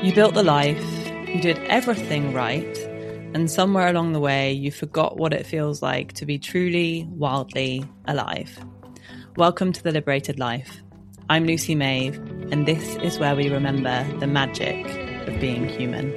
You built the life, you did everything right, and somewhere along the way you forgot what it feels like to be truly, wildly alive. Welcome to The Liberated Life. I'm Lucy Maeve, and this is where we remember the magic of being human.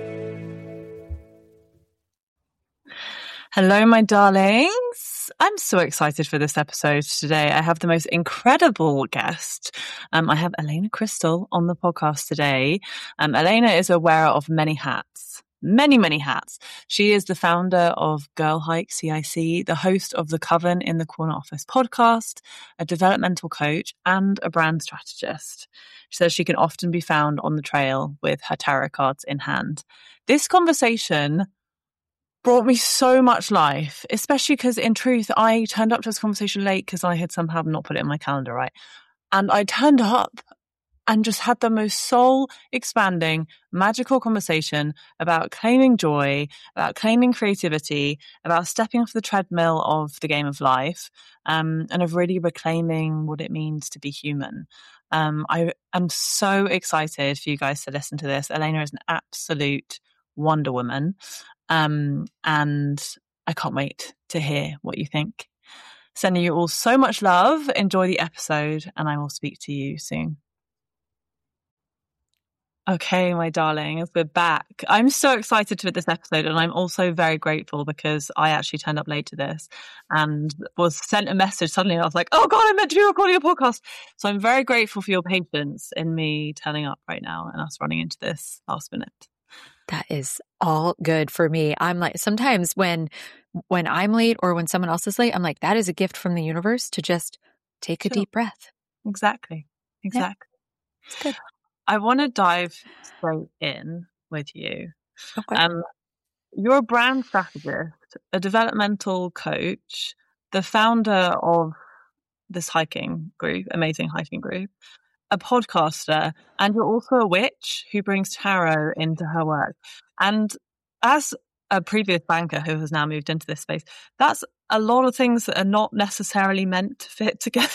Hello, my darlings. I'm so excited for this episode today. I have the most incredible guest. I have Elena Crystal on the podcast today. Elena is a wearer of many hats. Many hats. She is the founder of Girl Hike CIC, the host of the Coven in the Corner Office podcast, a developmental coach, and a brand strategist. She says she can often be found on the trail with her tarot cards in hand. This conversation brought me so much life, especially because in truth, I turned up to this conversation late because I had somehow not put it in my calendar right. And I turned up and just had the most soul-expanding, magical conversation about claiming joy, about claiming creativity, about stepping off the treadmill of the game of life, and of really reclaiming what it means to be human. I am so excited for you guys to listen to this. Elena is an absolute Wonder Woman. And I can't wait to hear what you think. Sending you all so much love. Enjoy the episode, and I will speak to you soon. Okay, my darlings, we're back. I'm so excited for this episode, and I'm also very grateful because I actually turned up late to this and was sent a message suddenly. And I was like, oh God, I meant to be recording a podcast. So I'm very grateful for your patience in me turning up right now and us running into this last minute. That is all good for me. I'm like, sometimes when I'm late or when someone else is late, I'm like, that is a gift from the universe to just take a deep breath. Exactly. Yeah. It's good. I want to dive straight in with you. Okay. You're a brand strategist, a developmental coach, the founder of this hiking group, amazing hiking group, a podcaster, and you're also a witch who brings tarot into her work. And as a previous banker who has now moved into this space, that's a lot of things that are not necessarily meant to fit together.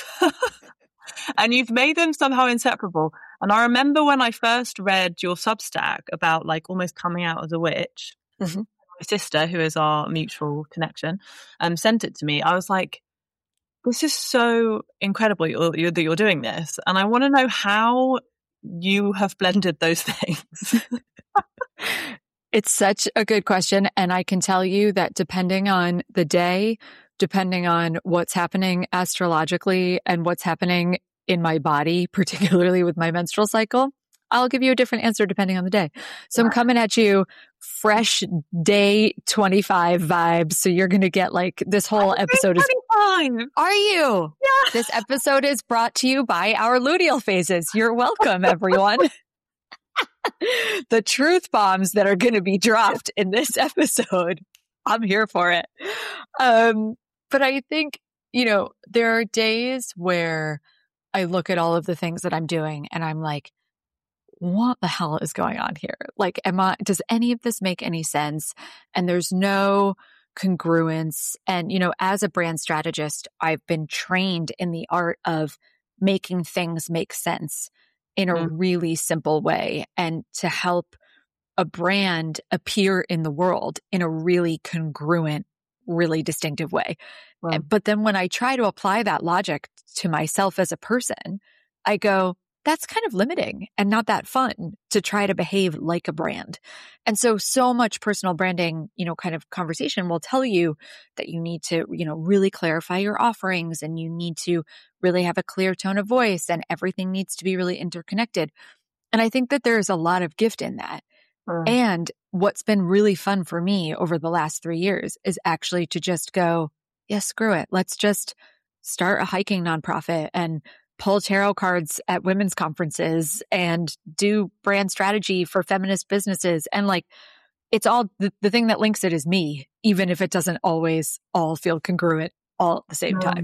And you've made them somehow inseparable. And I remember when I first read your Substack about like almost coming out as a witch, my sister, who is our mutual connection, sent it to me. I was like, this is so incredible that you're doing this. And I want to know how you have blended those things. It's such a good question. And I can tell you that depending on the day, depending on what's happening astrologically and what's happening in my body, particularly with my menstrual cycle, I'll give you a different answer depending on the day. So I'm coming at you fresh day 25 vibes. So you're going to get like this whole episode is 25. Are you? Yeah. This episode is brought to you by our luteal phases. You're welcome, everyone. The truth bombs that are going to be dropped in this episode. I'm here for it. But I think, there are days where I look at all of the things that I'm doing and I'm like, what the hell is going on here? Like, does any of this make any sense? And there's no congruence. And, as a brand strategist, I've been trained in the art of making things make sense in a really simple way and to help a brand appear in the world in a really congruent, really distinctive way. Wow. But then when I try to apply that logic to myself as a person, I go, that's kind of limiting and not that fun to try to behave like a brand. And so much personal branding, kind of conversation will tell you that you need to, really clarify your offerings and you need to really have a clear tone of voice and everything needs to be really interconnected. And I think that there's a lot of gift in that. And what's been really fun for me over the last 3 years is actually to just go, yeah, screw it. Let's just start a hiking nonprofit and pull tarot cards at women's conferences and do brand strategy for feminist businesses. And like, it's all the thing that links it is me, even if it doesn't always all feel congruent all at the same time.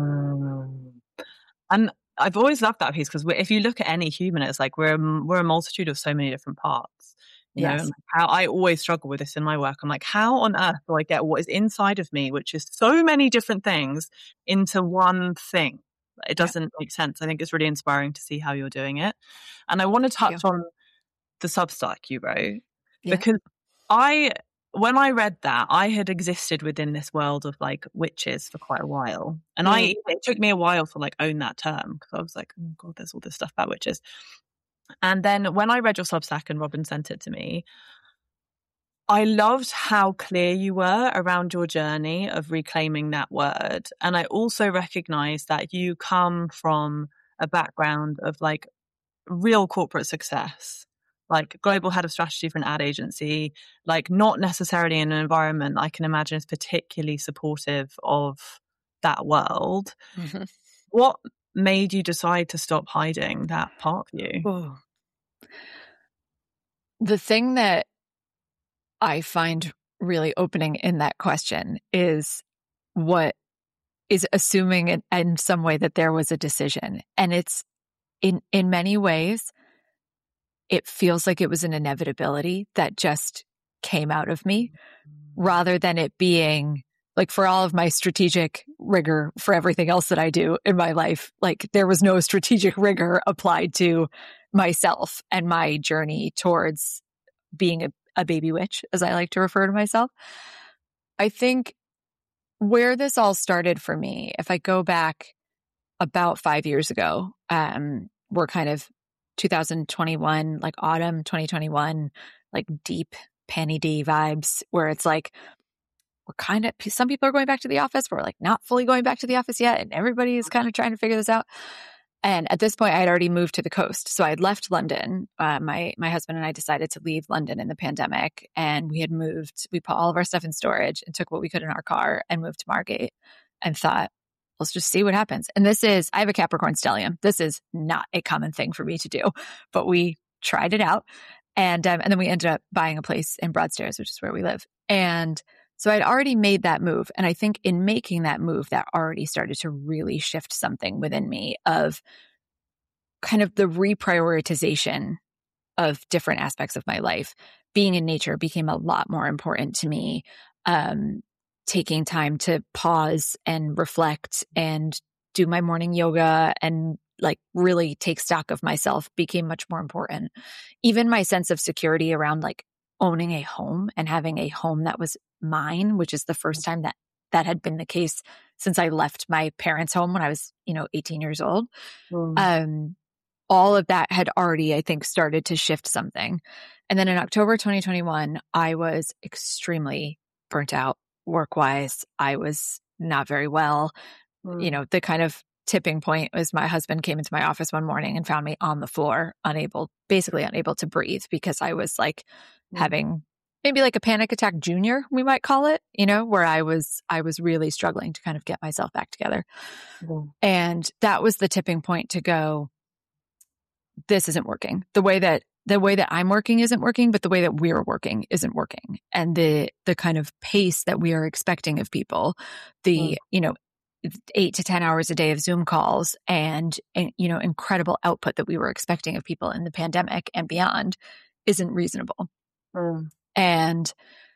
And I've always loved that piece because if you look at any human, it's like we're a multitude of so many different parts. You know, and how I always struggle with this in my work. I'm like, how on earth do I get what is inside of me, which is so many different things, into one thing? It doesn't make sense. I think it's really inspiring to see how you're doing it. And I want to touch on the Substack you wrote, Yeah. because when I read that, I had existed within this world of like witches for quite a while. And it took me a while to like own that term, because I was like, oh God, there's all this stuff about witches. And then when I read your Substack and Robin sent it to me, I loved how clear you were around your journey of reclaiming that word. And I also recognized that you come from a background of like real corporate success, like global head of strategy for an ad agency, like not necessarily in an environment I can imagine is particularly supportive of that world. Mm-hmm. What made you decide to stop hiding that part of you? Oh. The thing that I find really opening in that question is what is assuming in some way that there was a decision. And it's in many ways, it feels like it was an inevitability that just came out of me, rather than it being like, for all of my strategic rigor for everything else that I do in my life, like there was no strategic rigor applied to myself and my journey towards being a baby witch, as I like to refer to myself. I think where this all started for me, if I go back about 5 years ago, we're kind of 2021, like autumn 2021, like deep Panny D vibes, where it's like, we're kind of, some people are going back to the office, but we're like not fully going back to the office yet. And everybody is kind of trying to figure this out. And at this point, I had already moved to the coast. So I had left London. My husband and I decided to leave London in the pandemic. And we put all of our stuff in storage and took what we could in our car and moved to Margate and thought, let's just see what happens. And I have a Capricorn stellium. This is not a common thing for me to do, but we tried it out. And then we ended up buying a place in Broadstairs, which is where we live. And so I'd already made that move. And I think in making that move, that already started to really shift something within me of kind of the reprioritization of different aspects of my life. Being in nature became a lot more important to me. Taking time to pause and reflect and do my morning yoga and like really take stock of myself became much more important. Even my sense of security around like owning a home and having a home that was mine, which is the first time that had been the case since I left my parents' home when I was, 18 years old. All of that had already, I think, started to shift something. And then in October 2021, I was extremely burnt out work-wise. I was not very well. The kind of tipping point was my husband came into my office one morning and found me on the floor, basically unable to breathe, because I was like having maybe like a panic attack junior, we might call it, where I was really struggling to kind of get myself back together. And that was the tipping point to go, this isn't working. The way that I'm working isn't working, but the way that we're working isn't working. And the kind of pace that we are expecting of people, 8 to 10 hours a day of Zoom calls and incredible output that we were expecting of people in the pandemic and beyond isn't reasonable. And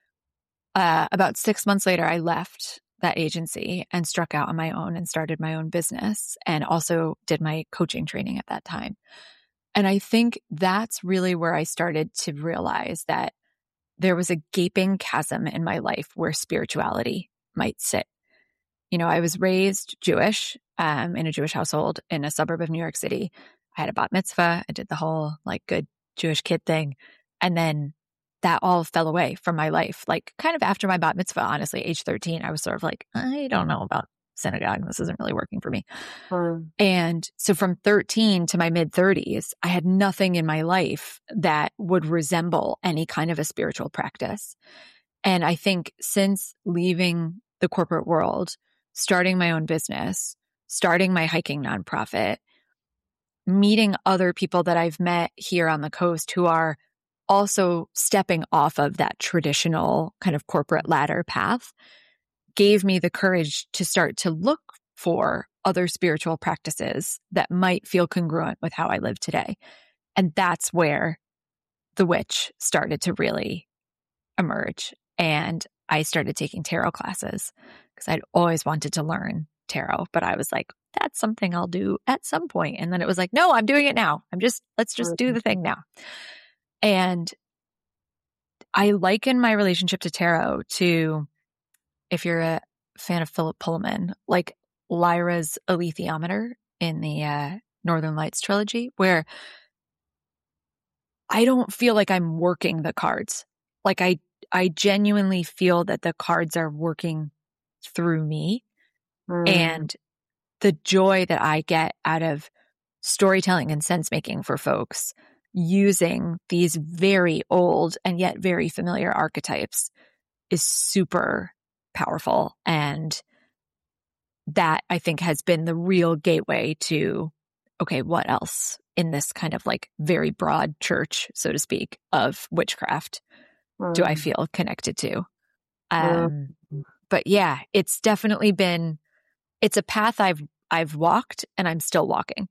about 6 months later, I left that agency and struck out on my own and started my own business, and also did my coaching training at that time. And I think that's really where I started to realize that there was a gaping chasm in my life where spirituality might sit. I was raised Jewish, in a Jewish household in a suburb of New York City. I had a bat mitzvah. I did the whole like good Jewish kid thing. And then that all fell away from my life. Like kind of after my bat mitzvah, honestly, age 13, I was sort of like, I don't know about synagogue. This isn't really working for me. And so from 13 to my mid 30s, I had nothing in my life that would resemble any kind of a spiritual practice. And I think since leaving the corporate world, starting my own business, starting my hiking nonprofit, meeting other people that I've met here on the coast who are also stepping off of that traditional kind of corporate ladder path, gave me the courage to start to look for other spiritual practices that might feel congruent with how I live today. And that's where the witch started to really emerge. And I started taking tarot classes because I'd always wanted to learn tarot, but I was like, that's something I'll do at some point. And then it was like, no, I'm doing it now. Let's just do the thing now. And I liken my relationship to tarot to, if you're a fan of Philip Pullman, like Lyra's alethiometer in the Northern Lights trilogy, where I don't feel like I'm working the cards. Like I genuinely feel that the cards are working through me. And the joy that I get out of storytelling and sense making for folks using these very old and yet very familiar archetypes is super powerful. And that, I think, has been the real gateway to, okay, what else in this kind of like very broad church, so to speak, of witchcraft do I feel connected to? But yeah, it's definitely been, it's a path I've walked and I'm still walking.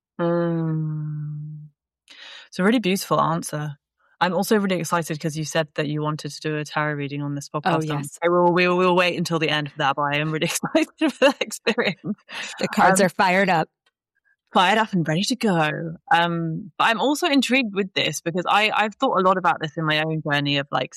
It's a really beautiful answer. I'm also really excited because you said that you wanted to do a tarot reading on this podcast. Oh, yes. We'll wait until the end for that, but I am really excited for that experience. The cards are fired up. Fired up and ready to go. But I'm also intrigued with this because I've thought a lot about this in my own journey of like,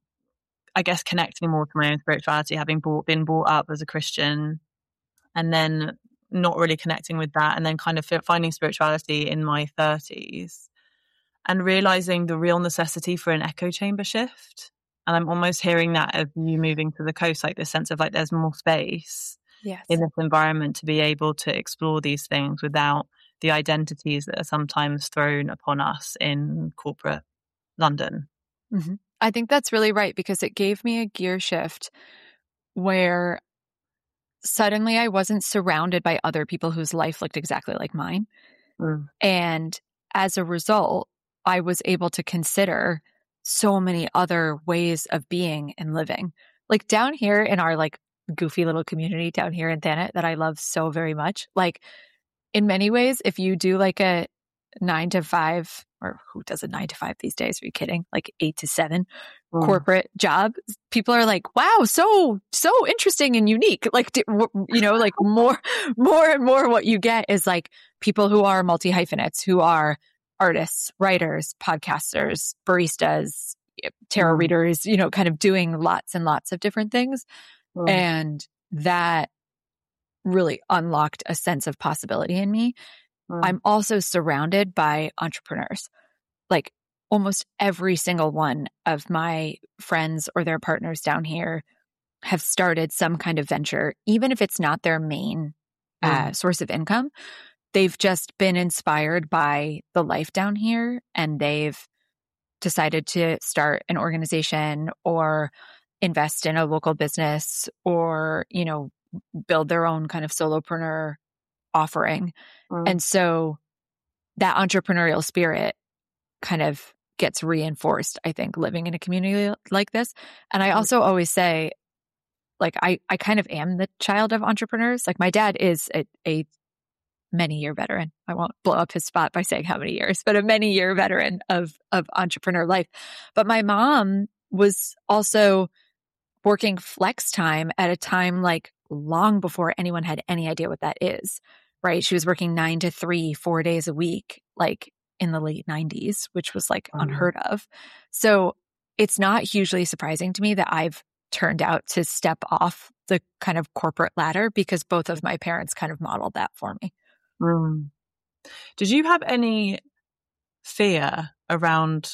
I guess, connecting more to my own spirituality, having been brought up as a Christian and then not really connecting with that, and then kind of finding spirituality in my 30s and realizing the real necessity for an echo chamber shift. And I'm almost hearing that of you moving to the coast, like this sense of like there's more space in this environment to be able to explore these things without the identities that are sometimes thrown upon us in corporate London. Mm-hmm. I think that's really right, because it gave me a gear shift where suddenly I wasn't surrounded by other people whose life looked exactly like mine. And as a result, I was able to consider so many other ways of being and living. Like down here in our like goofy little community down here in Thanet that I love so very much. Like in many ways, if you do like a 9 to 5, or who does a 9 to 5 these days? Are you kidding? Like 8 to 7 corporate job. People are like, wow, so interesting and unique. Like, you know, like more and more what you get is like people who are multi-hyphenates, who are artists, writers, podcasters, baristas, tarot readers, you know, kind of doing lots and lots of different things. And that really unlocked a sense of possibility in me. I'm also surrounded by entrepreneurs. Like almost every single one of my friends or their partners down here have started some kind of venture, even if it's not their main source of income. They've just been inspired by the life down here, and they've decided to start an organization or invest in a local business, or, you know, build their own kind of solopreneur offering. And so that entrepreneurial spirit kind of gets reinforced, I think, living in a community like this. And I also always say, like, I kind of am the child of entrepreneurs. Like my dad is a many-year veteran. I won't blow up his spot by saying how many years, but a many-year veteran of entrepreneur life. But my mom was also working flex time at a time like long before anyone had any idea what that is, right? She was working 9 to 3, 4 days a week, like in the late 90s, which was like unheard of. So it's not hugely surprising to me that I've turned out to step off the kind of corporate ladder, because both of my parents kind of modeled that for me. Did you have any fear around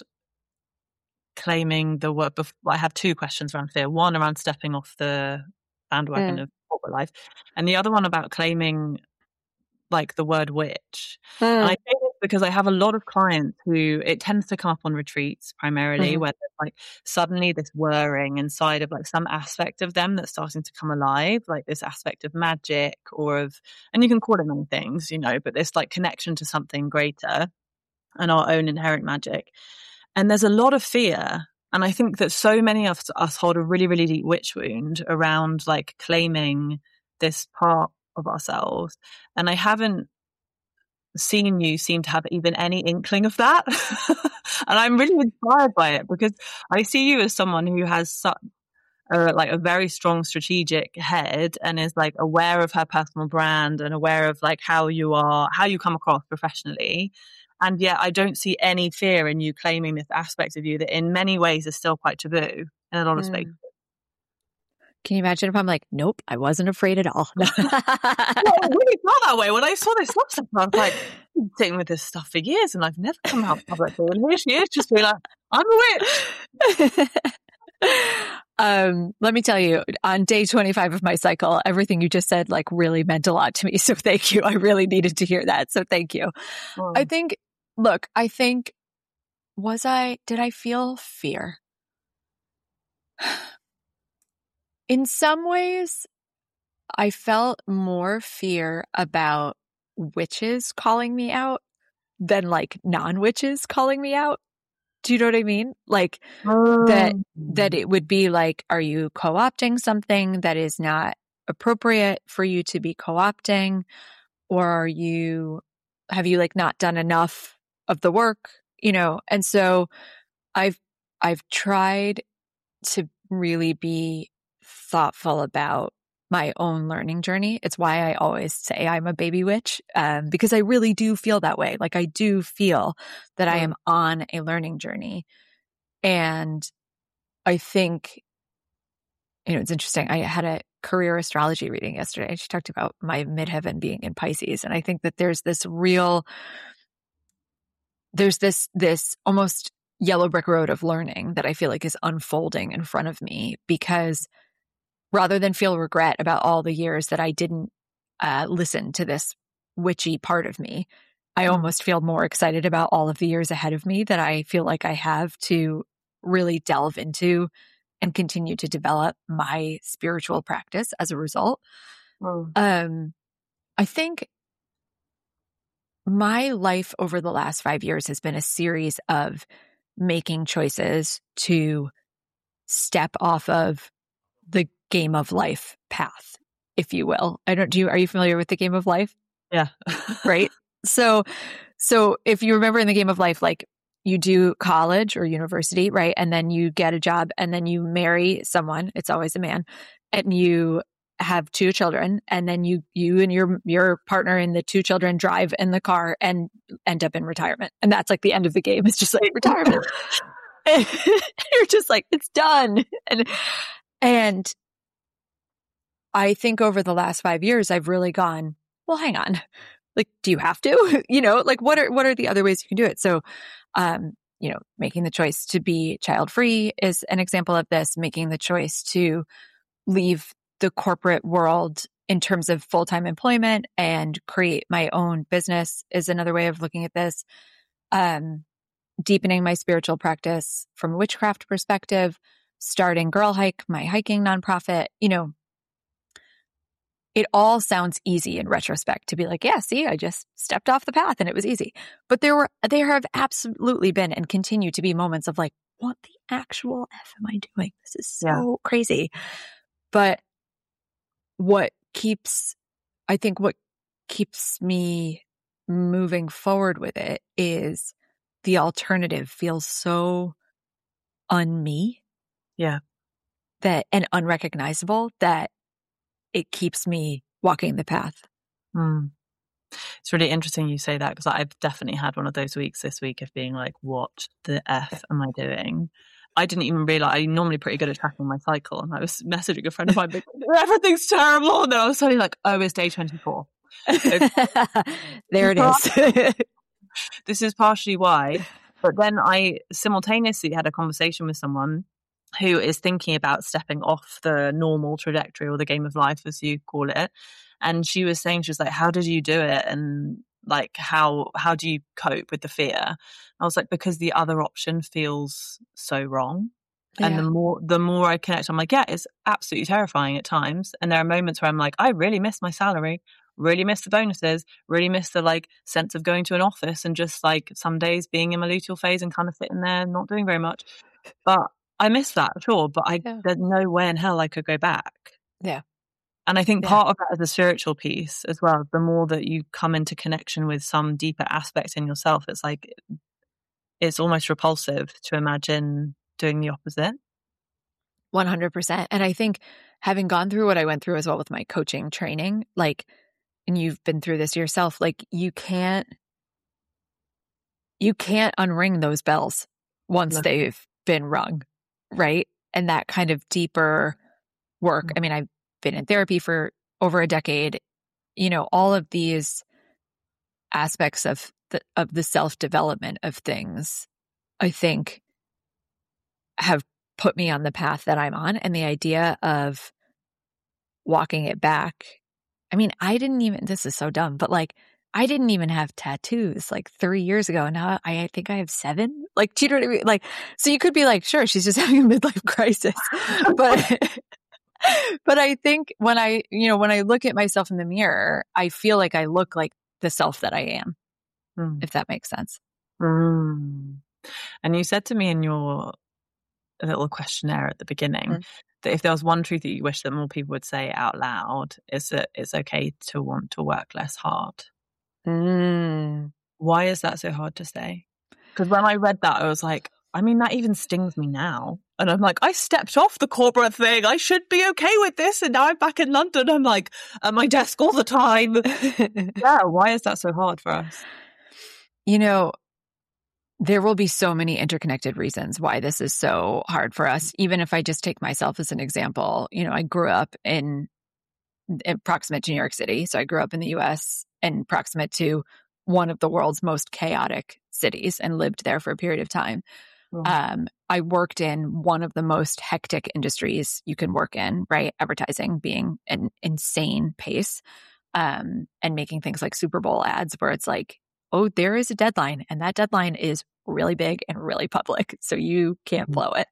claiming the work? I have two questions around fear. One around stepping off the bandwagon of corporate life, and the other one about claiming like the word witch. And I say this because I have a lot of clients who it tends to come up on retreats primarily, where there's like suddenly this whirring inside of like some aspect of them that's starting to come alive, like this aspect of magic or of, and you can call it many things, you know, but this like connection to something greater and our own inherent magic. And there's a lot of fear. And I think that so many of us hold a really, really deep witch wound around like claiming this part of ourselves. And I haven't seen you seem to have even any inkling of that. And I'm really inspired by it, because I see you as someone who has such like a very strong strategic head and is like aware of her personal brand and aware of like how you come across professionally. And yet I don't see any fear in you claiming this aspect of you that in many ways is still quite taboo in a lot of spaces. Can you imagine if I'm like, nope, I wasn't afraid at all? Well, I really felt that way when I saw this love stuff. I was like, I've been sitting with this stuff for years and I've never come out publicly. And here she is just being like, I'm a witch. Let me tell you, on day 25 of my cycle, everything you just said like really meant a lot to me. So thank you. I really needed to hear that. So thank you. I think, did I feel fear? In some ways, I felt more fear about witches calling me out than like non-witches calling me out. Do you know what I mean? Like that it would be like, are you co-opting something that is not appropriate for you to be co-opting? Or have you like not done enough of the work, you know? And so I've tried to really be thoughtful about my own learning journey. It's why I always say I'm a baby witch, because I really do feel that way. Like I do feel that I am on a learning journey. And I think, it's interesting. I had a career astrology reading yesterday. She talked about my midheaven being in Pisces. And I think that there's this almost yellow brick road of learning that I feel like is unfolding in front of me, because rather than feel regret about all the years that I didn't listen to this witchy part of me, I almost feel more excited about all of the years ahead of me that I feel like I have to really delve into and continue to develop my spiritual practice as a result. I think my life over the last 5 years has been a series of making choices to step off of the game of life path, if you will. Are you familiar with the game of life? Yeah. Right. So if you remember in the game of life, like you do college or university, right? And then you get a job and then you marry someone. It's always a man, and you have 2 children, and then you and your partner and the 2 children drive in the car and end up in retirement. And that's like the end of the game. It's just like retirement. And you're just like, it's done. And I think over the last 5 years, I've really gone, well, hang on. Like, do you have to? Like what are the other ways you can do it? So, making the choice to be child free is an example of this. Making the choice to leave the corporate world in terms of full-time employment and create my own business is another way of looking at this. Deepening my spiritual practice from a witchcraft perspective, starting Girl Hike, my hiking nonprofit. It all sounds easy in retrospect to be like, yeah, see, I just stepped off the path and it was easy. But there have absolutely been and continue to be moments of like, what the actual F am I doing? This is so crazy. But what keeps me moving forward with it is the alternative feels so un-me. Yeah. And unrecognizable that it keeps me walking the path. It's really interesting you say that, because I've definitely had one of those weeks this week of being like, what the F am I doing? I didn't even realize. I'm normally pretty good at tracking my cycle, and I was messaging a friend of mine, but everything's terrible. And then I was suddenly like, oh, it's day 24. There it is. This is partially why. But then I simultaneously had a conversation with someone who is thinking about stepping off the normal trajectory, or the game of life, as you call it. And she was saying, like, how did you do it? And like, how do you cope with the fear? I was like, because the other option feels so wrong. Yeah. And the more I connect, I'm like, yeah, it's absolutely terrifying at times. And there are moments where I'm like, I really miss my salary, really miss the bonuses, really miss the like sense of going to an office and just like some days being in my luteal phase and kind of sitting there, not doing very much. But I miss that, sure. But there's no way in hell I could go back. Yeah. And I think part of that is a spiritual piece as well. The more that you come into connection with some deeper aspect in yourself, it's like, it's almost repulsive to imagine doing the opposite. 100%. And I think having gone through what I went through as well with my coaching training, like, and you've been through this yourself, like you can't you can't unring those bells once No. they've been rung, right? And that kind of deeper work. I mean, I've been in therapy for over a decade. You know, all of these aspects of the self-development of things, I think, have put me on the path that I'm on. And the idea of walking it back. I mean, this is so dumb, but like, I didn't even have tattoos like 3 years ago. Now I think I have 7. Like, do you know what I mean? Like, so you could be like, sure, she's just having a midlife crisis. But I think when I look at myself in the mirror, I feel like I look like the self that I am, if that makes sense. And you said to me in your little questionnaire at the beginning that if there was one truth that you wish that more people would say out loud, is that it's okay to want to work less hard. Why is that so hard to say? Because when I read that, I was like, I mean, that even stings me now. And I'm like, I stepped off the corporate thing. I should be okay with this. And now I'm back in London. I'm like at my desk all the time. Yeah. Why is that so hard for us? You know, there will be so many interconnected reasons why this is so hard for us. Even if I just take myself as an example, you know, I grew up in proximate to New York City. So I grew up in the US and proximate to one of the world's most chaotic cities and lived there for a period of time. I worked in one of the most hectic industries you can work in, right? Advertising being an insane pace, and making things like Super Bowl ads where it's like, oh, there is a deadline and that deadline is really big and really public. So you can't blow it.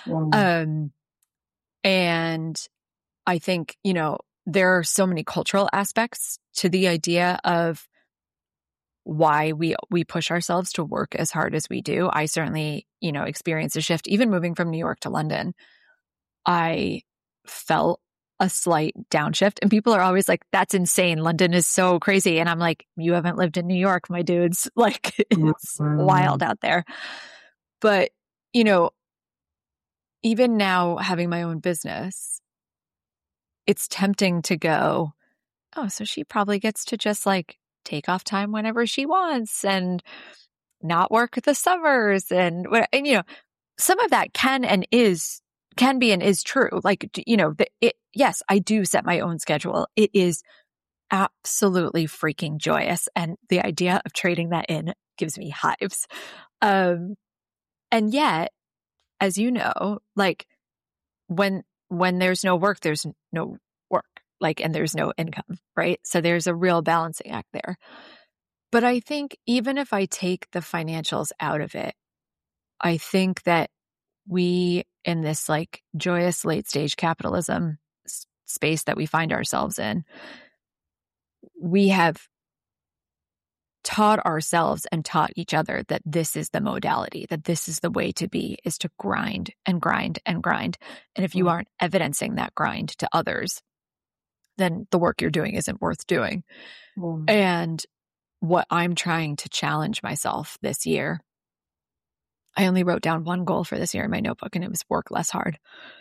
And I think, you know, there are so many cultural aspects to the idea of why we push ourselves to work as hard as we do. I certainly, you know, experienced a shift. Even moving from New York to London, I felt a slight downshift. And people are always like, that's insane. London is so crazy. And I'm like, you haven't lived in New York, my dudes. Like, it's wild out there. But, you know, even now having my own business, it's tempting to go, oh, so she probably gets to just like take off time whenever she wants and not work the summers. And you know, some of that can be and is true. Like, you know, yes, I do set my own schedule. It is absolutely freaking joyous. And the idea of trading that in gives me hives. And yet, as you know, like when there's no work, there's no work, like, and there's no income, right? So there's a real balancing act there. But I think even if I take the financials out of it, I think that we, in this like joyous late stage capitalism space that we find ourselves in, we have taught ourselves and taught each other that this is the modality, that this is the way to be, is to grind and grind and grind. And if you aren't evidencing that grind to others, then the work you're doing isn't worth doing. And what I'm trying to challenge myself this year, I only wrote down one goal for this year in my notebook, and it was work less hard.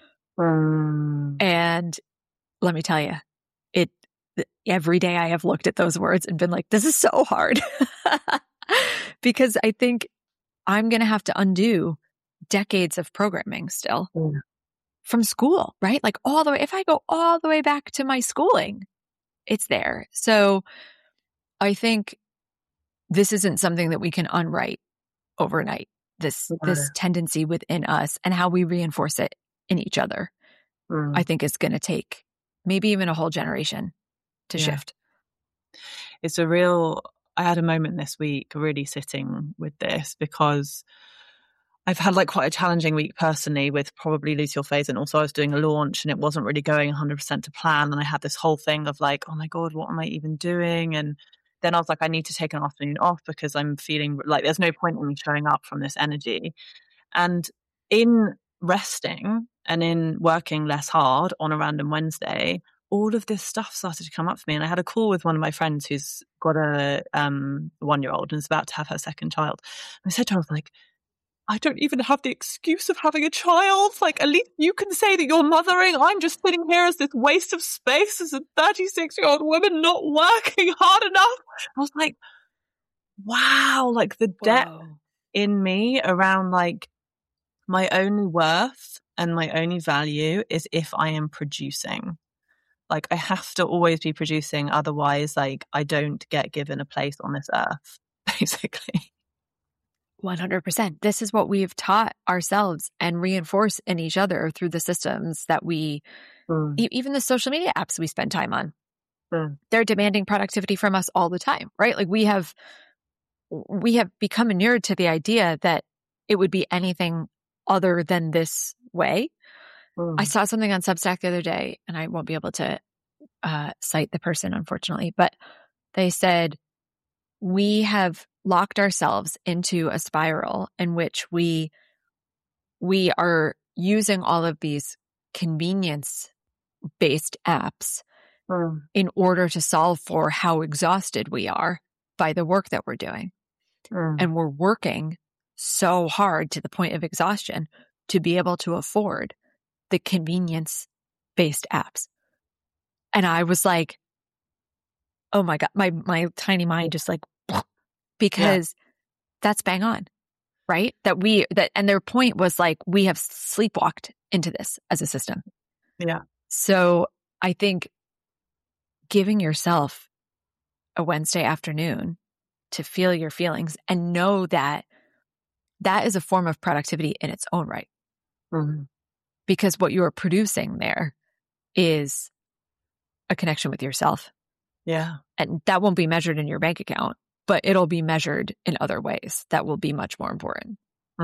And let me tell you, every day I have looked at those words and been like, this is so hard. Because I think I'm going to have to undo decades of programming still from school, right? Like if I go all the way back to my schooling, it's there. So I think this isn't something that we can unwrite overnight. This tendency within us and how we reinforce it in each other, I think is going to take maybe even a whole generation to shift. It's I had a moment this week really sitting with this because I've had like quite a challenging week personally with probably Lose Your Phase, and also I was doing a launch and it wasn't really going 100% to plan, and I had this whole thing of like, oh my God, what am I even doing? And then I was like, I need to take an afternoon off because I'm feeling like there's no point in me showing up from this energy. And in resting and in working less hard on a random Wednesday, all of this stuff started to come up for me. And I had a call with one of my friends who's got a 1-year-old and is about to have her second child. And I said to her, I was like, I don't even have the excuse of having a child. Like, at least you can say that you're mothering. I'm just sitting here as this waste of space as a 36-year-old woman not working hard enough. I was like, wow, like the depth Whoa. in me around like my only worth and my only value is if I am producing. Like I have to always be producing. Otherwise, like I don't get given a place on this earth, basically. 100%. This is what we've taught ourselves and reinforce in each other through the systems that we, even the social media apps we spend time on. They're demanding productivity from us all the time, right? Like we have become inured to the idea that it would be anything other than this way. I saw something on Substack the other day, and I won't be able to cite the person, unfortunately, but they said, we have locked ourselves into a spiral in which we are using all of these convenience-based apps in order to solve for how exhausted we are by the work that we're doing. And we're working so hard to the point of exhaustion to be able to afford the convenience-based apps. And I was like, oh my God, my tiny mind just like, because that's bang on, right? And their point was like, we have sleepwalked into this as a system. Yeah. So I think giving yourself a Wednesday afternoon to feel your feelings and know that that is a form of productivity in its own right. Because what you're producing there is a connection with yourself. Yeah. And that won't be measured in your bank account, but it'll be measured in other ways that will be much more important.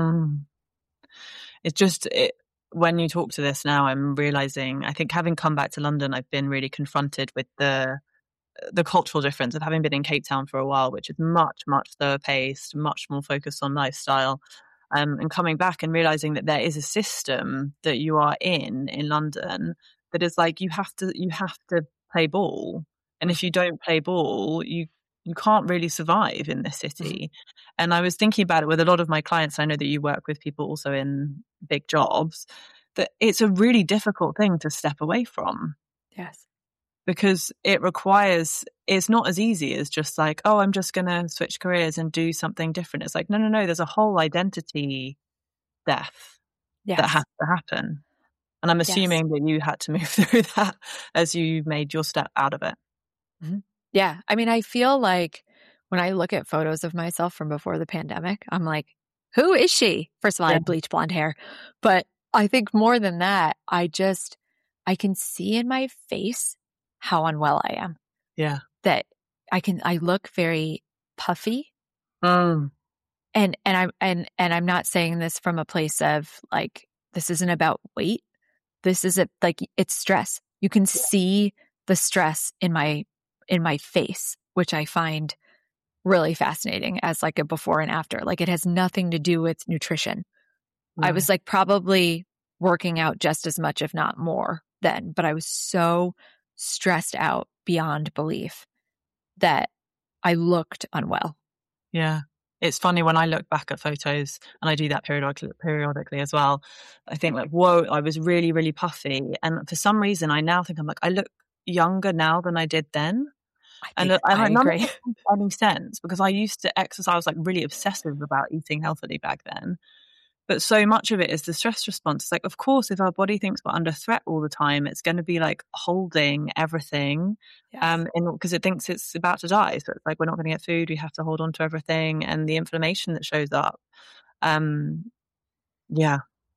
It's just, when you talk to this now, I'm realizing, I think having come back to London, I've been really confronted with the cultural difference of having been in Cape Town for a while, which is much, much slower paced, much more focused on lifestyle. And coming back and realizing that there is a system that you are in London that is like, you have to play ball. And if you don't play ball, you can't really survive in this city. And I was thinking about it with a lot of my clients. I know that you work with people also in big jobs, that it's a really difficult thing to step away from. Yes. Because it's not as easy as just like, oh, I'm just going to switch careers and do something different. It's like, no, there's a whole identity death that has to happen. And I'm assuming that you had to move through that as you made your step out of it. Yeah. I mean, I feel like when I look at photos of myself from before the pandemic, I'm like, who is she? First of all, I had bleach blonde hair. But I think more than that, I can see in my face how unwell I am. Yeah. That I look very puffy. And I'm not saying this from a place of like, this isn't about weight. This is it's stress. You can see the stress in my face, which I find really fascinating as like a before and after. Like it has nothing to do with nutrition. I was like probably working out just as much, if not more then, but I was so stressed out beyond belief that I looked unwell. Yeah. It's funny when I look back at photos, and I do that periodically as well. I think like, whoa, I was really, really puffy. And for some reason, I now think I look younger now than I did then. I agree. None of it makes any sense because I used to exercise. I was like really obsessive about eating healthily back then. But so much of it is the stress response. It's like, of course, if our body thinks we're under threat all the time, it's going to be like holding everything, because it thinks it's about to die. So it's like, we're not going to get food. We have to hold on to everything, and the inflammation that shows up. Yeah.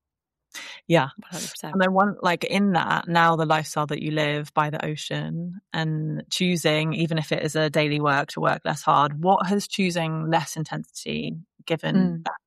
100%. And I want, like, in that, now the lifestyle that you live by the ocean and choosing, even if it is a daily work, to work less hard, what has choosing less intensity given back?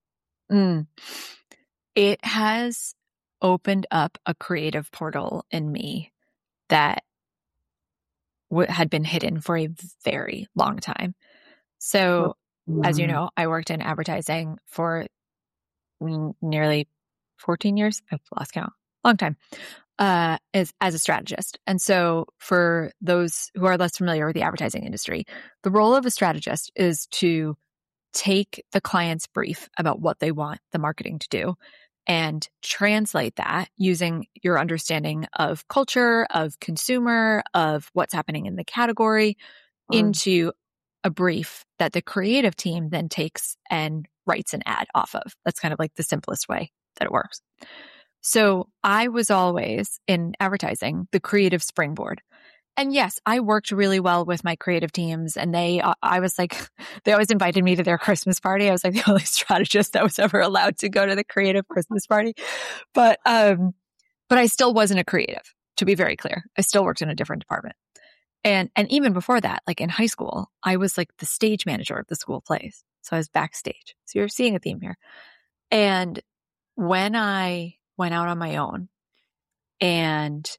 It has opened up a creative portal in me that had been hidden for a very long time. So, as you know, I worked in advertising for nearly 14 years. I've lost count. Long time. As a strategist. And so for those who are less familiar with the advertising industry, the role of a strategist is to take the client's brief about what they want the marketing to do and translate that using your understanding of culture, of consumer, of what's happening in the category into a brief that the creative team then takes and writes an ad off of. That's kind of like the simplest way that it works. So I was always in advertising, the creative springboard. And yes, I worked really well with my creative teams, and I was like, they always invited me to their Christmas party. I was like the only strategist that was ever allowed to go to the creative Christmas party. But I still wasn't a creative, to be very clear. I still worked in a different department. And even before that, like in high school, I was like the stage manager of the school plays. So I was backstage. So you're seeing a theme here. And when I went out on my own and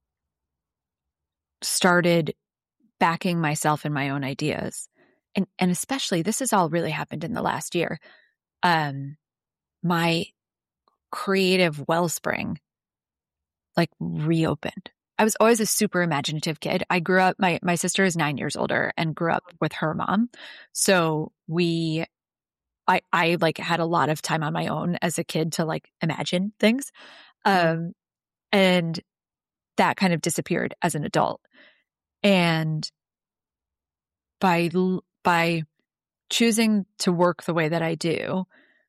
started backing myself in my own ideas, and especially this has all really happened in the last year, my creative wellspring like reopened. I was always a super imaginative kid. I grew up, my sister is 9 years older and grew up with her mom. So I like had a lot of time on my own as a kid to like imagine things. And that kind of disappeared as an adult. And by choosing to work the way that I do,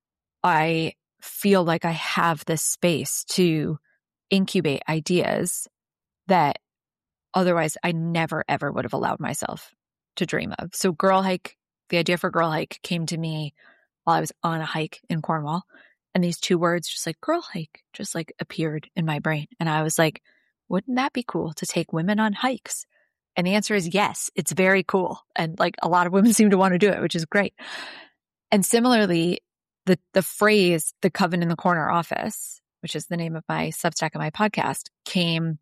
I feel like I have this space to incubate ideas that otherwise I never, ever would have allowed myself to dream of. So Girl Hike, the idea for Girl Hike came to me while I was on a hike in Cornwall. And these two words, just like Girl Hike, just like appeared in my brain. And I was like, wouldn't that be cool to take women on hikes? And the answer is yes, it's very cool. And like a lot of women seem to want to do it, which is great. And similarly, the phrase, the Coven in the Corner office, which is the name of my Substack and my podcast, came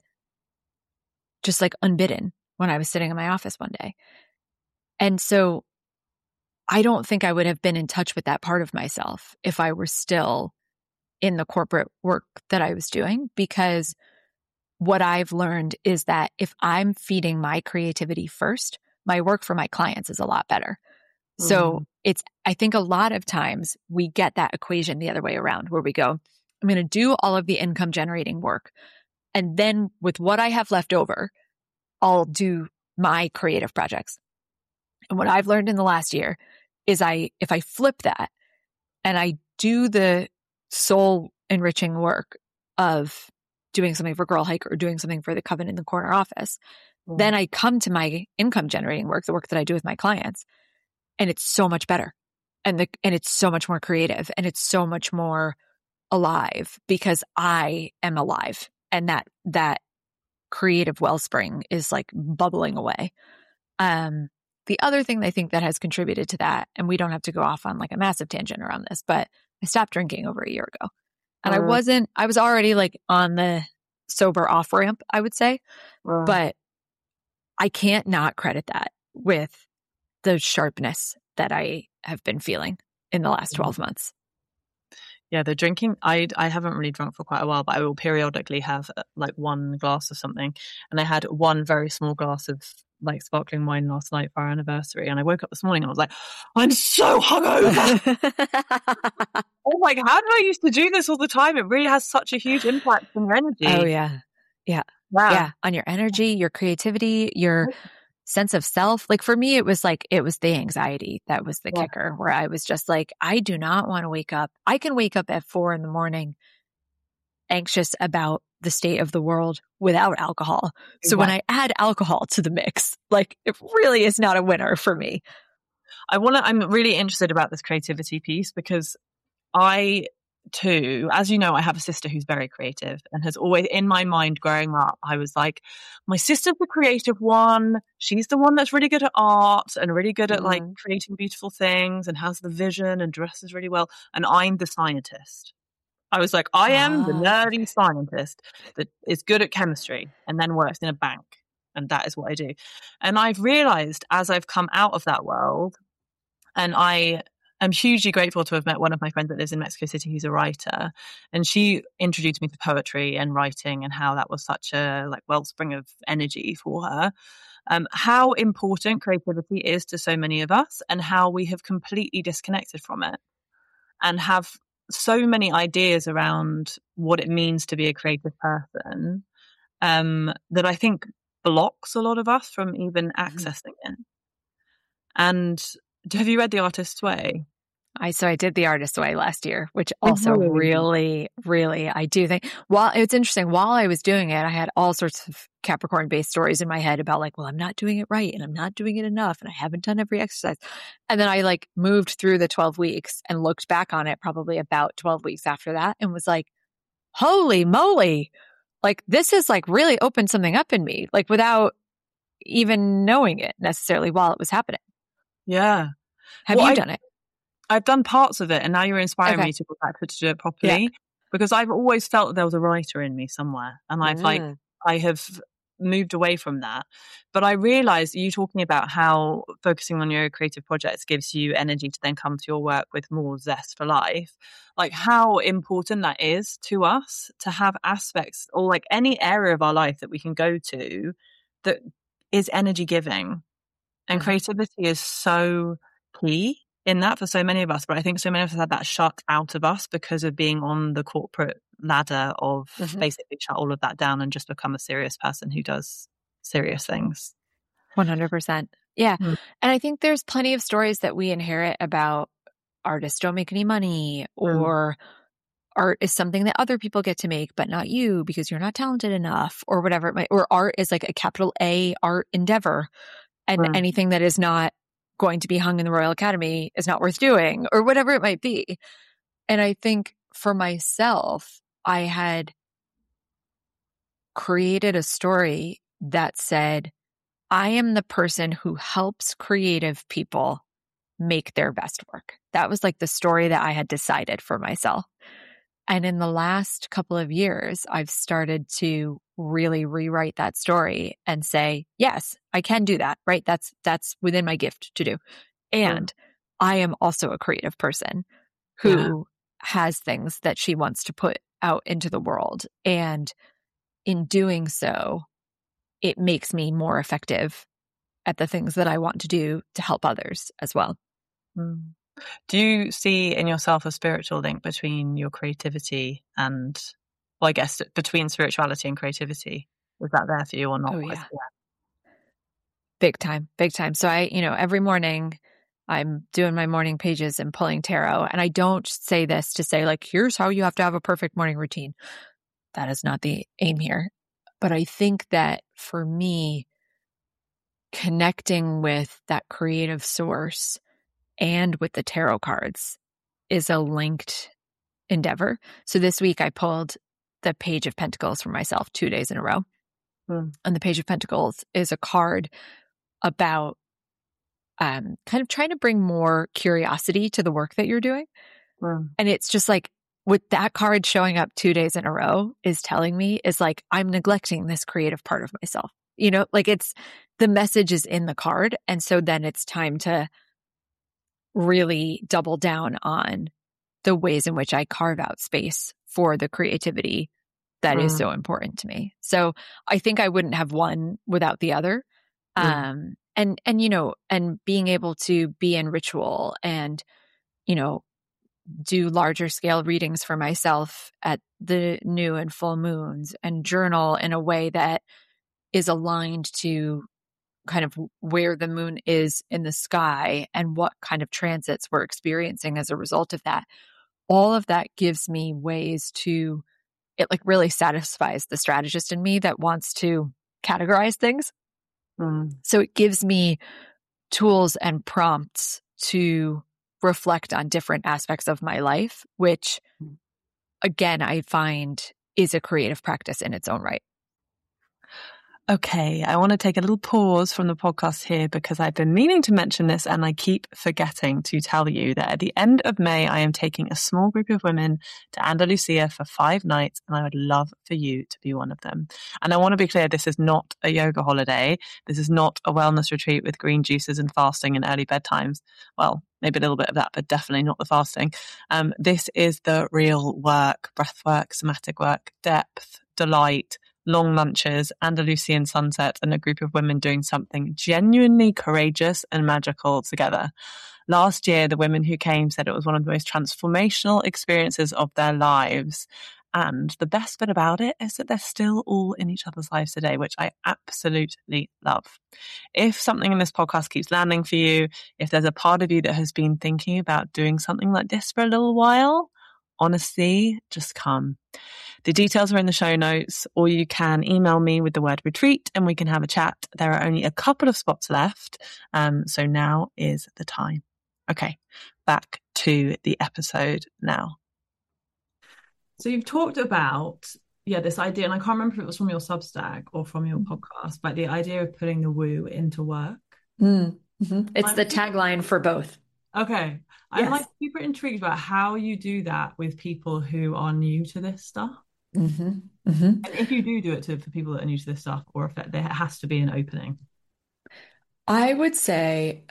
just like unbidden when I was sitting in my office one day. And so I don't think I would have been in touch with that part of myself if I were still in the corporate work that I was doing, because what I've learned is that if I'm feeding my creativity first, my work for my clients is a lot better. So I think a lot of times we get that equation the other way around, where we go, I'm going to do all of the income generating work. And then with what I have left over, I'll my creative projects. And what I've learned in the last year is if I flip that and I do the soul enriching work of doing something for Girl Hike or doing something for the Coven in the Corner office, then I come to my income generating work, the work that I do with my clients, and it's so much better. And it's so much more creative, and it's so much more alive because I am alive, and that creative wellspring is like bubbling away. The other thing I think that has contributed to that, and we don't have to go off on like a massive tangent around this, but I stopped drinking over a year ago. And I was already like on the sober off ramp, I would say, but I can't not credit that with the sharpness that I have been feeling in the last 12 months. Yeah, the drinking, I haven't really drunk for quite a while, but I will periodically have like one glass of something. And I had one very small glass of like sparkling wine last night for our anniversary. And I woke up this morning and I was like, I'm so hungover. I'm like, how did I used to do this all the time? It really has such a huge impact on your energy. Oh, yeah. Yeah. Wow. Yeah. On your energy, your creativity, your sense of self. Like for me, it was the anxiety that was the kicker, where I was just like, I do not want to wake up. I can wake up at 4 a.m. anxious about the state of the world without alcohol. So when I add alcohol to the mix, like it really is not a winner for me. I'm really interested about this creativity piece because I too, as you know, I have a sister who's very creative and has always, in my mind growing up, I was like, my sister's the creative one. She's the one that's really good at art and really good at like creating beautiful things and has the vision and dresses really well. And I'm the scientist. I was like, I am the nerdy scientist that is good at chemistry and then works in a bank. And that is what I do. And I've realized as I've come out of that world, and I'm hugely grateful to have met one of my friends that lives in Mexico City who's a writer. And she introduced me to poetry and writing and how that was such a like wellspring of energy for her. How important creativity is to so many of us and how we have completely disconnected from it and have so many ideas around what it means to be a creative person that I think blocks a lot of us from even accessing it. And have you read The Artist's Way? So I did The Artist's Way last year, which also really, I do think, it's interesting, while I was doing it, I had all sorts of Capricorn-based stories in my head about like, well, I'm not doing it right and I'm not doing it enough and I haven't done every exercise. And then I like moved through the 12 weeks and looked back on it probably about 12 weeks after that and was like, holy moly, like this has like really opened something up in me, like without even knowing it necessarily while it was happening. Yeah. Have you done it? I've done parts of it, and now you're inspiring me to go back to do it properly, because I've always felt that there was a writer in me somewhere, and I have moved away from that. But I realized you talking about how focusing on your creative projects gives you energy to then come to your work with more zest for life, like how important that is to us to have aspects or like any area of our life that we can go to that is energy giving. And creativity is so key in that for so many of us, but I think so many of us had that shut out of us because of being on the corporate ladder of basically shut all of that down and just become a serious person who does serious things. 100%. Yeah. And I think there's plenty of stories that we inherit about artists don't make any money, or art is something that other people get to make, but not you because you're not talented enough, or whatever it might, or art is like a capital A art endeavor, and anything that is not going to be hung in the Royal Academy is not worth doing, or whatever it might be. And I think for myself, I had created a story that said, I am the person who helps creative people make their best work. That was like the story that I had decided for myself. And in the last couple of years, I've started to really rewrite that story and say, yes, I can do that, right? That's within my gift to do. And I am also a creative person who has things that she wants to put out into the world. And in doing so, it makes me more effective at the things that I want to do to help others as well. Do you see in yourself a spiritual link between your creativity and, well, I guess between spirituality and creativity? Was that there for you or not? Oh, yeah. Big time. So every morning I'm doing my morning pages and pulling tarot. And I don't say this to say like, here's how you have to have a perfect morning routine. That is not the aim here. But I think that for me, connecting with that creative source and with the tarot cards is a linked endeavor. So this week I pulled the Page of Pentacles for myself 2 days in a row. And the Page of Pentacles is a card about kind of trying to bring more curiosity to the work that you're doing. And it's just like, with that card showing up 2 days in a row is telling me is like, I'm neglecting this creative part of myself. Like it's, the message is in the card. And so then it's time to really double down on the ways in which I carve out space for the creativity that is so important to me. So I think I wouldn't have one without the other. And being able to be in ritual and, do larger scale readings for myself at the new and full moons and journal in a way that is aligned to kind of where the moon is in the sky and what kind of transits we're experiencing as a result of that. All of that gives me ways to, it like really satisfies the strategist in me that wants to categorize things. So it gives me tools and prompts to reflect on different aspects of my life, which again, I find is a creative practice in its own right. Okay, I want to take a little pause from the podcast here because I've been meaning to mention this and I keep forgetting to tell you that at the end of May, I am taking a small group of women to Andalusia for 5 nights, and I would love for you to be one of them. And I want to be clear, this is not a yoga holiday. This is not a wellness retreat with green juices and fasting and early bedtimes. Well, maybe a little bit of that, but definitely not the fasting. This is the real work, breath work, somatic work, depth, delight, long lunches, Andalusian sunset, and a group of women doing something genuinely courageous and magical together. Last year, the women who came said it was one of the most transformational experiences of their lives. And the best bit about it is that they're still all in each other's lives today, which I absolutely love. If something in this podcast keeps landing for you, if there's a part of you that has been thinking about doing something like this for a little while, honestly, just come. The details are in the show notes, or you can email me with the word retreat and we can have a chat. There are only a couple of spots left, so now is the time. Okay, back to the episode now. So you've talked about, this idea, and I can't remember if it was from your Substack or from your podcast, but the idea of putting the woo into work. Mm-hmm. It's the tagline for both. Okay. I'm like super intrigued about how you do that with people who are new to this stuff. Mm-hmm. Mm-hmm. And if you do it for people that are new to this stuff, or if there has to be an opening. I would say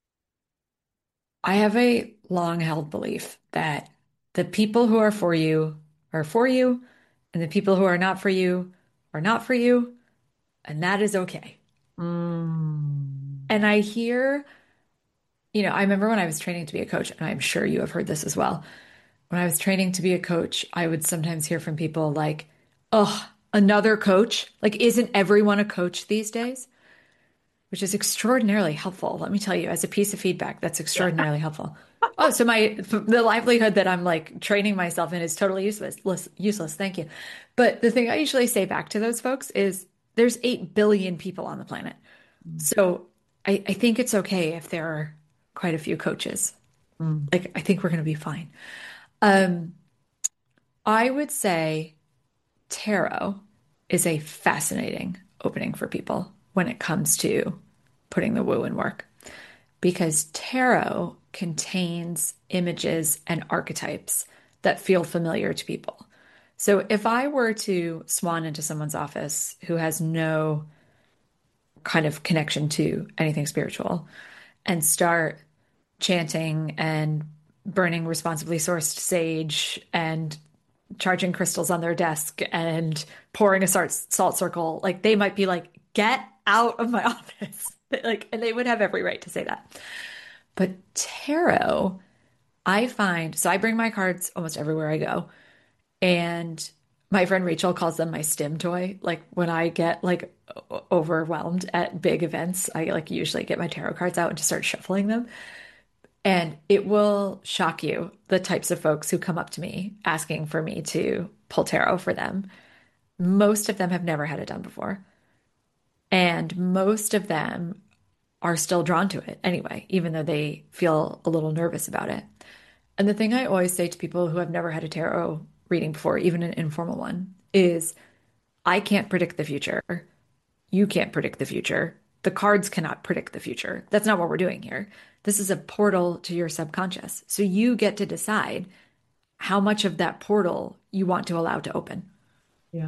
I have a long held belief that the people who are for you, and the people who are not for you are not for you, and that is okay. And I hear, I remember when I was training to be a coach, and I'm sure you have heard this as well. When I was training to be a coach, I would sometimes hear from people like, oh, another coach? Like, isn't everyone a coach these days? Which is extraordinarily helpful. Let me tell you, as a piece of feedback, that's extraordinarily helpful. Oh, so the livelihood that I'm like training myself in is totally useless. Thank you. But the thing I usually say back to those folks is there's 8 billion people on the planet. So I think it's okay if there are quite a few coaches. Like, I think we're going to be fine. I would say tarot is a fascinating opening for people when it comes to putting the woo in work, because tarot contains images and archetypes that feel familiar to people. So if I were to swan into someone's office who has no kind of connection to anything spiritual and start chanting and burning responsibly sourced sage and charging crystals on their desk and pouring a salt circle, like they might be like, get out of my office. Like, and they would have every right to say that. But tarot, I find, so I bring my cards almost everywhere I go. And my friend Rachel calls them my stim toy. Like when I get like overwhelmed at big events, I like usually get my tarot cards out and just start shuffling them. And it will shock you the types of folks who come up to me asking for me to pull tarot for them. Most of them have never had it done before. And most of them are still drawn to it anyway, even though they feel a little nervous about it. And the thing I always say to people who have never had a tarot reading before, even an informal one, is I can't predict the future. You can't predict the future. The cards cannot predict the future. That's not what we're doing here. This is a portal to your subconscious. So you get to decide how much of that portal you want to allow to open. Yeah.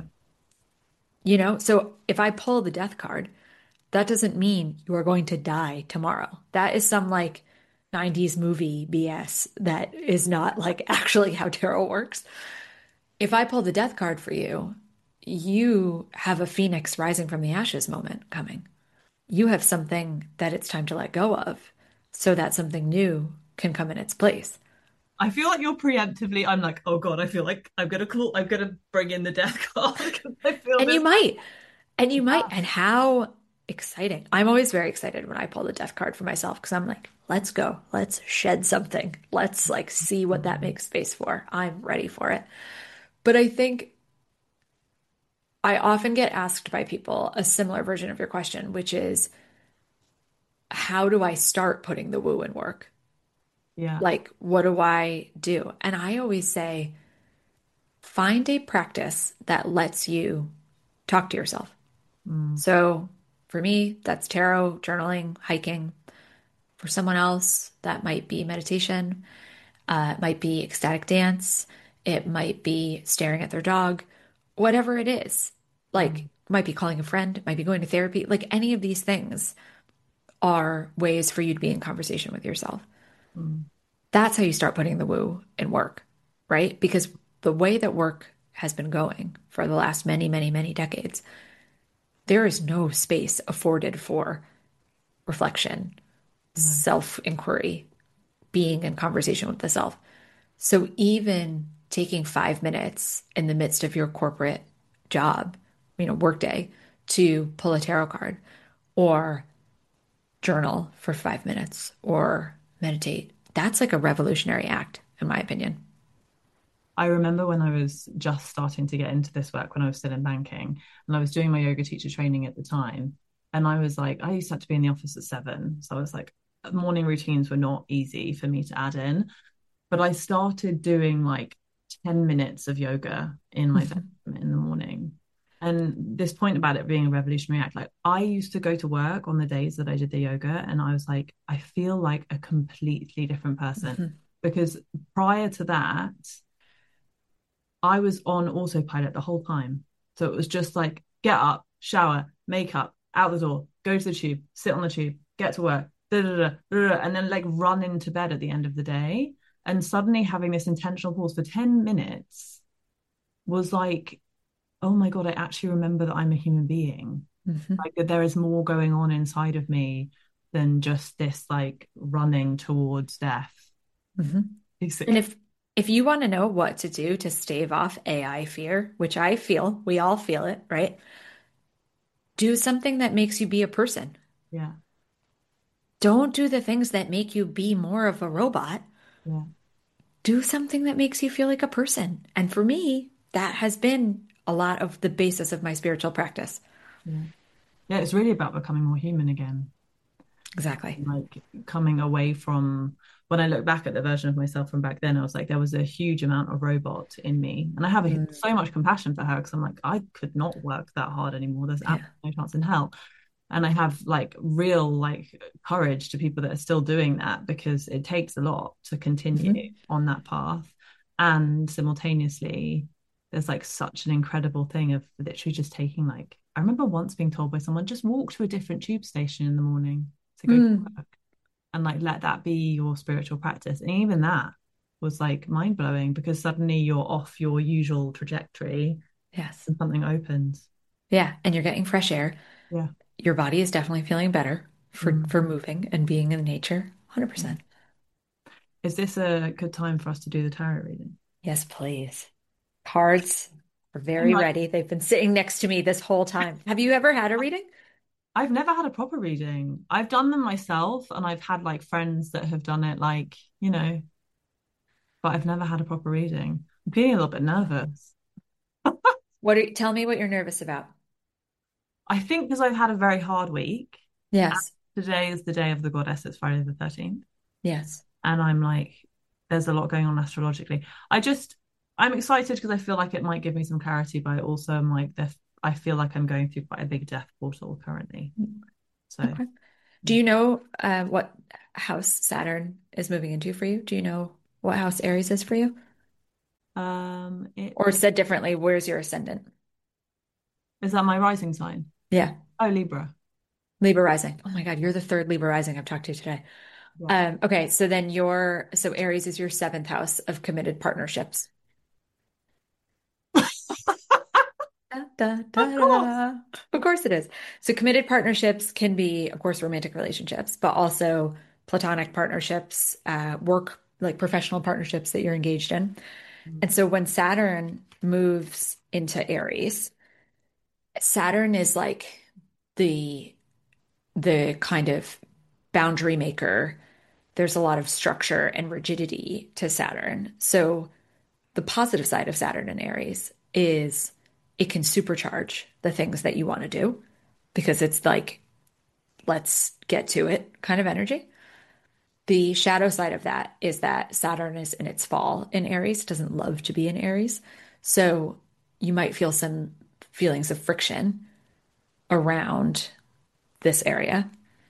So if I pull the death card, that doesn't mean you are going to die tomorrow. That is some like 90s movie BS that is not like actually how tarot works. If I pull the death card for you, you have a phoenix rising from the ashes moment coming. You have something that it's time to let go of so that something new can come in its place. I feel like you're preemptively, I'm like, oh God, I feel like I'm gonna bring in the death card. I feel And you might. And how exciting. I'm always very excited when I pull the death card for myself because I'm like, let's go. Let's shed something. Let's like see what that makes space for. I'm ready for it. But I think I often get asked by people a similar version of your question, which is, how do I start putting the woo in work? Yeah. Like, what do I do? And I always say, find a practice that lets you talk to yourself. So for me, that's tarot, journaling, hiking. For someone else, that might be meditation. It might be ecstatic dance. It might be staring at their dog, whatever it is. Like, might be calling a friend, might be going to therapy. Like, any of these things are ways for you to be in conversation with yourself. That's how you start putting the woo in work, right? Because the way that work has been going for the last many, many, many decades, there is no space afforded for reflection, self inquiry, being in conversation with the self. So even taking 5 minutes in the midst of your corporate job, workday, to pull a tarot card or journal for 5 minutes or meditate. That's like a revolutionary act, in my opinion. I remember when I was just starting to get into this work when I was still in banking and I was doing my yoga teacher training at the time. And I was like, I used to have to be in the office at 7. So I was like, morning routines were not easy for me to add in. But I started doing like 10 minutes of yoga in my bedroom in the morning. And this point about it being a revolutionary act, like I used to go to work on the days that I did the yoga, and I was like, I feel like a completely different person. Because prior to that, I was on autopilot the whole time. So it was just like, get up, shower, makeup, out the door, go to the tube, sit on the tube, get to work, da, da, da, da, da, and then like run into bed at the end of the day. And suddenly having this intentional pause for 10 minutes was like, oh my God, I actually remember that I'm a human being. Like that there is more going on inside of me than just this like running towards death. And if you want to know what to do to stave off AI fear, which I feel, we all feel it, right? Do something that makes you be a person. Yeah. Don't do the things that make you be more of a robot. Yeah. Do something that makes you feel like a person. And for me, that has been a lot of the basis of my spiritual practice. Yeah. Yeah. It's really about becoming more human again. Exactly. Like coming away from when I look back at the version of myself from back then, I was like, there was a huge amount of robot in me. And I have so much compassion for her because I'm like, I could not work that hard anymore. There's absolutely no chance in hell. And I have like real like courage to people that are still doing that because it takes a lot to continue on that path. And simultaneously, there's like such an incredible thing of literally just taking like, I remember once being told by someone, just walk to a different tube station in the morning to go to work and like let that be your spiritual practice. And even that was like mind blowing because suddenly you're off your usual trajectory. Yes. And something opens. Yeah. And you're getting fresh air. Yeah. Your body is definitely feeling better for moving and being in nature. 100%. Is this a good time for us to do the tarot reading? Yes, please. Cards are I'm very like, ready. They've been sitting next to me this whole time. Have you ever had a reading? I've never had a proper reading. I've done them myself and I've had like friends that have done it like, but I've never had a proper reading. I'm feeling a little bit nervous. Tell me what you're nervous about. I think because I've had a very hard week. Yes. Today is the day of the goddess. It's Friday the 13th. Yes. And I'm like, there's a lot going on astrologically. I'm excited because I feel like it might give me some clarity, but also I'm like, I feel like I'm going through quite a big death portal currently. So, okay. Do you know what house Saturn is moving into for you? Do you know what house Aries is for you? Or said differently, where's your ascendant? Is that my rising sign? Yeah. Oh, Libra. Libra rising. Oh my God, you're the third Libra rising I've talked to today. Yeah. Okay, so then so Aries is your seventh house of committed partnerships. Da, da, Of course. da. Of course it is. So committed partnerships can be, of course, romantic relationships, but also platonic partnerships, work, like professional partnerships that you're engaged in. And so when Saturn moves into Aries, Saturn is like the kind of boundary maker. There's a lot of structure and rigidity to Saturn. So the positive side of Saturn in Aries is it can supercharge the things that you want to do because it's like, let's get to it kind of energy. The shadow side of that is that Saturn is in its fall in Aries, doesn't love to be in Aries. So you might feel some feelings of friction around this area.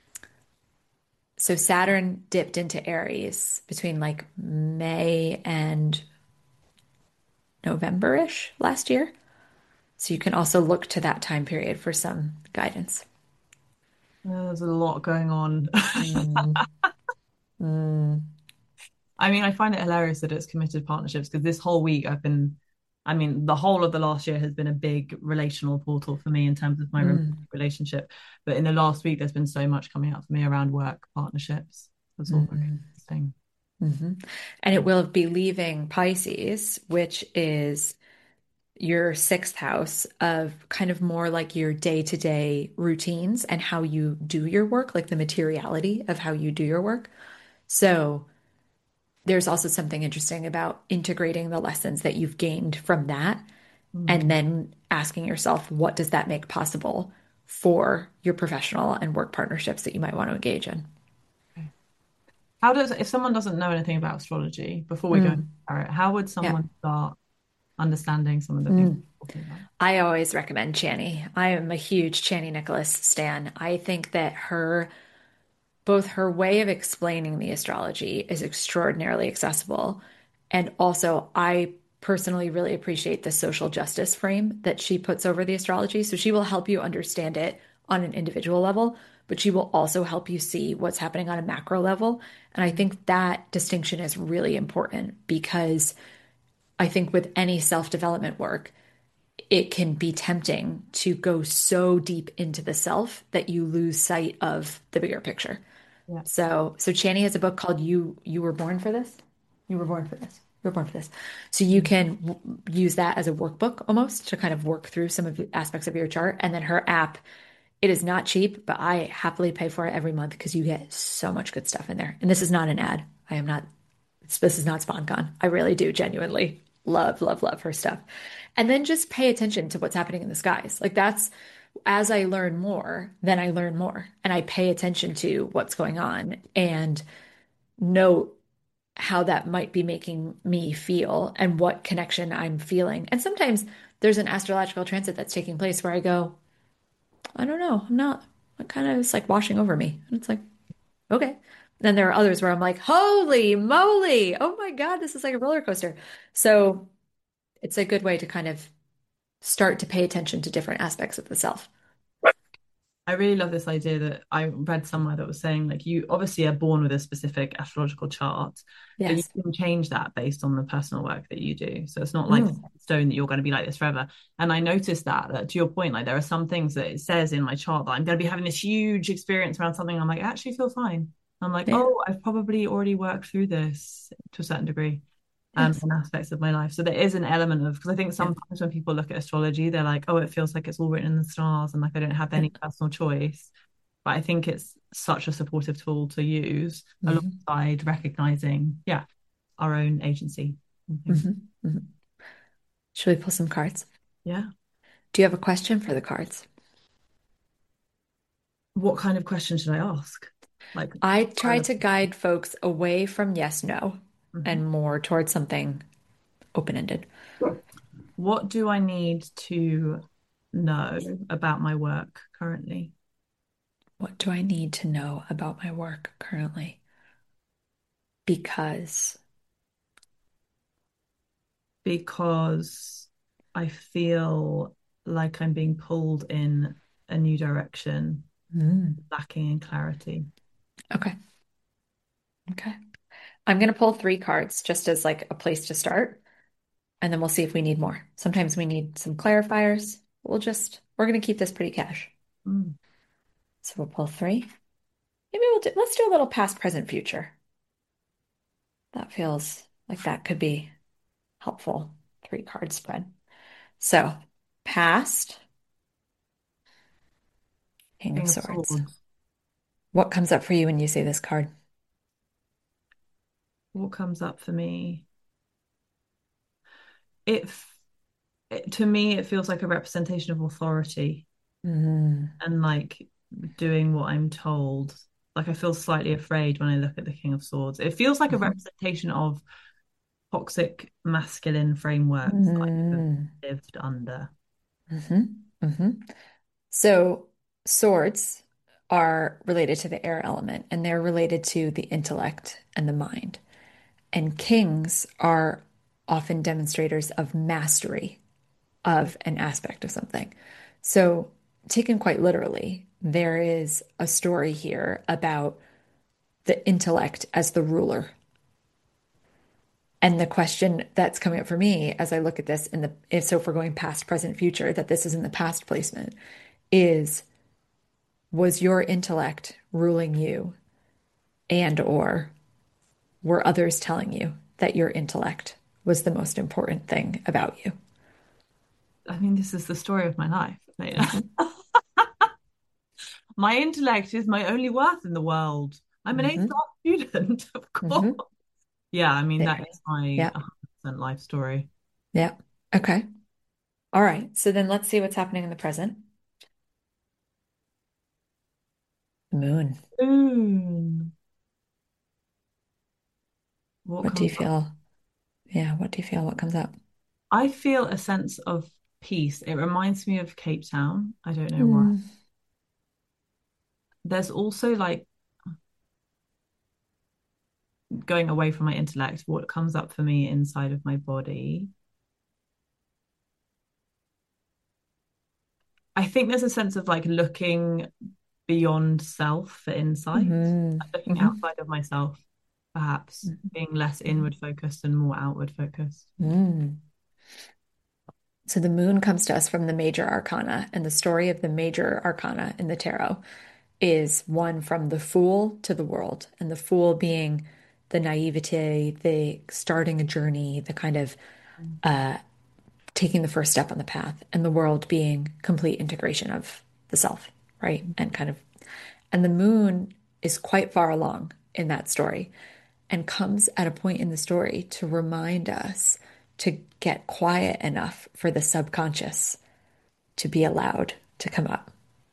So Saturn dipped into Aries between like May and November-ish last year. So you can also look to that time period for some guidance. There's a lot going on. Mm, mm, I mean, I find it hilarious that it's committed partnerships because this whole week the whole of the last year has been a big relational portal for me in terms of my romantic relationship. But in the last week, there's been so much coming up for me around work partnerships. It's all very interesting. hmm And it will be leaving Pisces, which is your sixth house of kind of more like your day-to-day routines and how you do your work, like the materiality of how you do your work. So there's also something interesting about integrating the lessons that you've gained from that Mm. and then asking yourself, what does that make possible for your professional and work partnerships that you might want to engage in? Okay. How does, if someone doesn't know anything about astrology, before we go into Mm, tarot, how would yeah. someone start understanding some of the things Mm. we're talking about? I always recommend Chani. I am a huge Chani Nicholas stan. I think that both her way of explaining the astrology is extraordinarily accessible. And also, I personally really appreciate the social justice frame that she puts over the astrology. So she will help you understand it on an individual level, but she will also help you see what's happening on a macro level. And I think that distinction is really important because I think with any self-development work, it can be tempting to go so deep into the self that you lose sight of the bigger picture. Yeah. So Chani has a book called You Were Born for This. You were born for this. You were born for this. So you Mm. can use that as a workbook almost to kind of work through some of the aspects of your chart. And then her app, it is not cheap, but I happily pay for it every month because you get so much good stuff in there. And this is not an ad. I am not, this is not SponCon. I really do genuinely love, love, love her stuff. And then just pay attention to what's happening in the skies. Like that's as I learn more, then I learn more and I pay attention to what's going on and note how that might be making me feel and what connection I'm feeling. And sometimes there's an astrological transit that's taking place where I go, I don't know, I'm not, it kind of is like washing over me. And it's like, okay. Then there are others where I'm like, holy moly, oh my God, this is like a roller coaster. So it's a good way to kind of start to pay attention to different aspects of the self. I really love this idea that I read somewhere that was saying like you obviously are born with a specific astrological chart, but you Yes. can change that based on the personal work that you do. So it's not like set Mm. in stone that you're going to be like this forever. And I noticed that to your point, like there are some things that it says in my chart that I'm going to be having this huge experience around something. I'm like, I actually feel fine. I'm like, Yeah. oh, I've probably already worked through this to a certain degree. Yes. In aspects of my life. So there is an element of, because I think Yeah. sometimes when people look at astrology, they're like, oh, it feels like it's all written in the stars and like I don't have Yeah. any personal choice. But I think it's such a supportive tool to use hmm alongside recognizing, yeah, our own agency and things. hmm hmm Should we pull some cards? Yeah. Do you have a question for the cards? What kind of question should I ask? Like, I try relevant. to guide folks away from yes, no, Mhm. and more towards something open-ended. What do I need to know about my work currently? What do I need to know about my work currently? Because, Because I feel like I'm being pulled in a new direction, Mm. lacking in clarity. Okay. Okay. I'm going to pull three cards just as like a place to start, and then we'll see if we need more. Sometimes we need some clarifiers. We're going to keep this pretty cash. Mm. So we'll pull three. Let's do a little past, present, future. That feels like that could be helpful. Three card spread. So, past, King of King of Swords. Swords. What comes up for you when you see this card? What comes up for me? It, to me, it feels like a representation of authority Mm, and like doing what I'm told. Like I feel slightly afraid when I look at the King of Swords. It feels like a mhm, representation of toxic masculine frameworks that I've mm, lived under. mhm, mhm. So, swords are related to the air element and they're related to the intellect and the mind. And kings are often demonstrators of mastery of an aspect of something. So, taken quite literally, there is a story here about the intellect as the ruler. And the question that's coming up for me as I look at this if we're going past, present, future, that this is in the past placement, is was your intellect ruling you and or were others telling you that your intellect was the most important thing about you? I mean, this is the story of my life. Hmm. My intellect is my only worth in the world. I'm an A-star Hmm. student, of course. Hmm. Yeah, I mean, that Very. is my Yeah. 100% life story. Yeah. Okay. All right. So then let's see what's happening in the present. The moon. Moon. What What do comes you up? feel? Yeah. What do you feel? What comes up? I feel a sense of peace. It reminds me of Cape Town. I don't know why. Mm. There's also like going away from my intellect, what comes up for me inside of my body. I think there's a sense of like looking beyond self for insight, Hmm. looking Hmm. outside of myself, perhaps being less Hmm. inward focused and more outward focused. Hmm. So the moon comes to us from the major arcana, and the story of the major arcana in the tarot is one from the fool to the world, and the fool being the naivete, the starting a journey, the kind of uh, taking the first step on the path, and the world being complete integration of the self, right? And kind of, and the moon is quite far along in that story and comes at a point in the story to remind us to get quiet enough for the subconscious to be allowed to come up.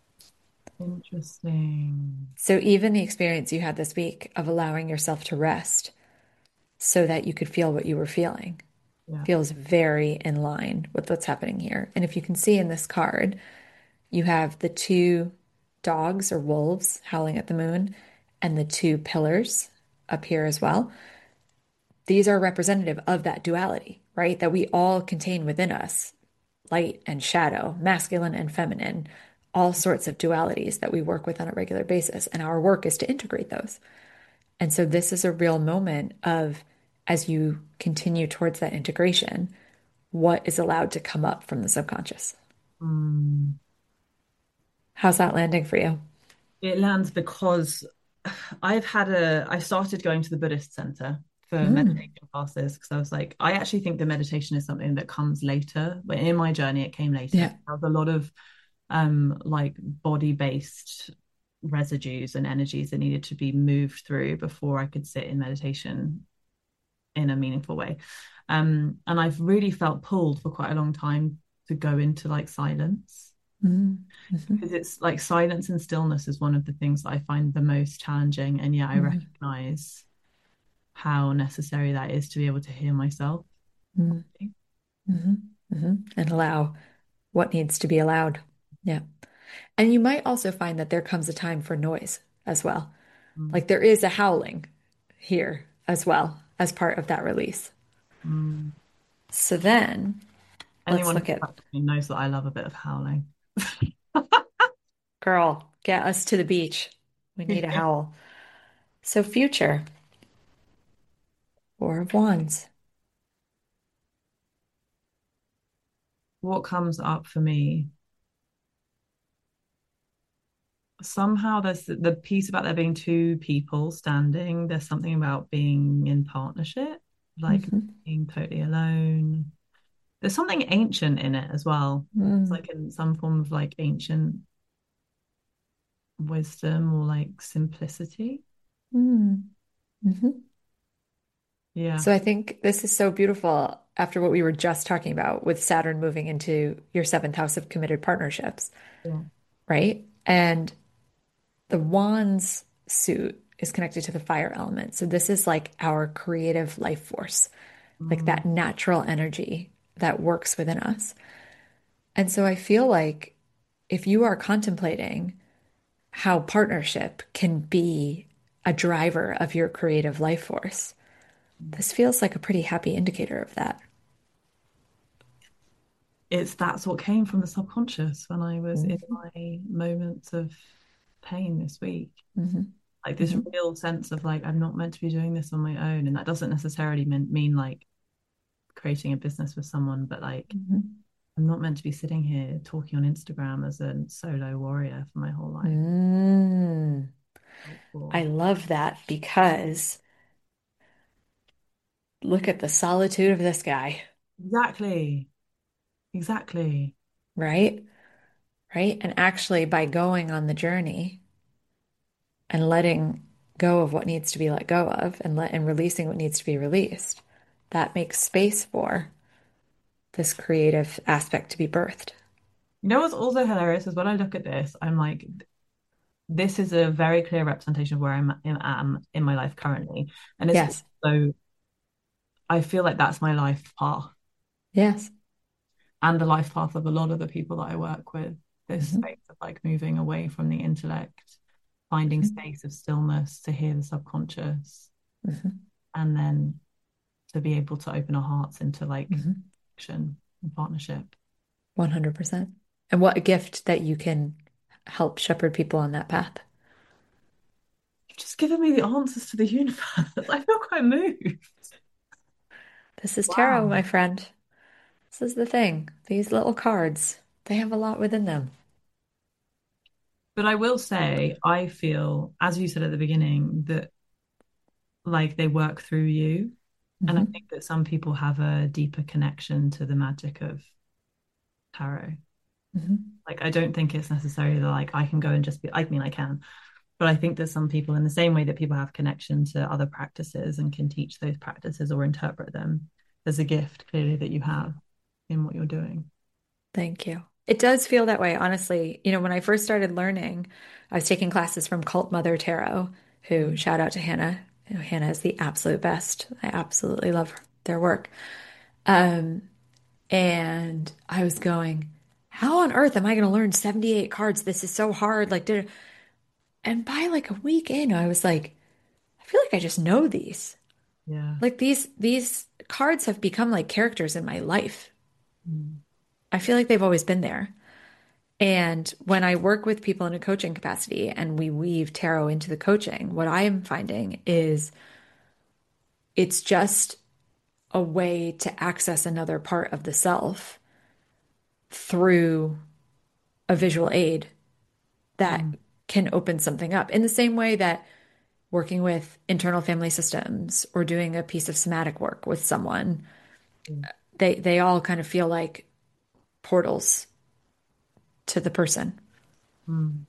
Interesting. So, even the experience you had this week of allowing yourself to rest so that you could feel what you were feeling Yeah. feels very in line with what's happening here. And if you can see in this card, you have the two dogs or wolves howling at the moon and the two pillars up here as well. These are representative of that duality, right? That we all contain within us light and shadow, masculine and feminine, all sorts of dualities that we work with on a regular basis. And our work is to integrate those. And so this is a real moment of, as you continue towards that integration, what is allowed to come up from the subconscious. Mm. How's that landing for you? It lands because I started going to the Buddhist center for Mm, meditation classes because I was like, I actually think the meditation is something that comes later. But in my journey, it came later. yeah. There was a lot of like body-based residues and energies that needed to be moved through before I could sit in meditation in a meaningful way. And I've really felt pulled for quite a long time to go into like silence Mm, mhm, because it's like silence and stillness is one of the things that I find the most challenging. And yeah, I mhm, recognize how necessary that is to be able to hear myself. mm, mhm, mhm. And allow what needs to be allowed. Yeah. And you might also find that there comes a time for noise as well. Mm, Like there is a howling here as well as part of that release. mm. So then let's Anyone who look at, touches me knows that I love a bit of howling. girl, get us to the beach. We need a howl. So future, Four of Wands. What comes up for me? Somehow there's the piece about there being two people standing. There's something about being in partnership, like Mhm. being totally alone. There's something ancient in it as well. It's Mm, like in some form of like ancient wisdom or like simplicity. mm, mhm. Yeah. So I think this is so beautiful after what we were just talking about with Saturn moving into your seventh house of committed partnerships, Yeah. right? And the Wands suit is connected to the fire element. So this is like our creative life force, like Mm, that natural energy that works within us. And so I feel like if you are contemplating how partnership can be a driver of your creative life force, this feels like a pretty happy indicator of that. that's what came from the subconscious when I was in Mhm, my moments of pain this week. mhm, Like this mhm, real sense of like I'm not meant to be doing this on my own, and that doesn't necessarily mean like creating a business with someone, but like mhm. I'm not meant to be sitting here talking on Instagram as a solo warrior for my whole life. Mm, I Helpful. love that because look at the solitude of this guy, Exactly. Exactly. right? Right? And actually, by going on the journey and letting go of what needs to be let go of and releasing what needs to be released, that makes space for this creative aspect to be birthed. You know what's also hilarious is when I look at this, I'm like, this is a very clear representation of where am in my life currently. And it's Yes. also, I feel like that's my life path Yes. and the life path of a lot of the people that I work with. This Hmm. space of like moving away from the intellect, finding Hmm. space of stillness to hear the subconscious, Hmm. and then to be able to open our hearts into like Hmm. action and partnership. 100%. And what a gift that you can help shepherd people on that path. You've just given me the answers to the universe. I feel quite moved. This is tarot, Wow. my friend. This is the thing. These little cards, they have a lot within them. But I will say, I feel, as you said at the beginning, that like they work through you. And I Hmm. think that some people have a deeper connection to the magic of tarot. Hmm. Like, I don't think it's necessarily like I can go and just be, I mean, I can, but I think that some people, in the same way that people have connection to other practices and can teach those practices or interpret them, there's a gift clearly that you have in what you're doing. Thank you. It does feel that way, honestly. When I first started learning, I was taking classes from Cult Mother Tarot, who shout out to Hannah. Hannah is the absolute best. I absolutely love their work. Um, and I was going, how on earth am I going to learn 78 cards? This is so hard. And by like a week in, I was like, I feel like I just know these. Yeah. Like these cards have become like characters in my life. Mm. I feel like they've always been there. And when I work with people in a coaching capacity and we weave tarot into the coaching, what I am finding is it's just a way to access another part of the self through a visual aid that Mm. can open something up in the same way that working with internal family systems or doing a piece of somatic work with someone, Mm. they all kind of feel like portals to the person. Mm.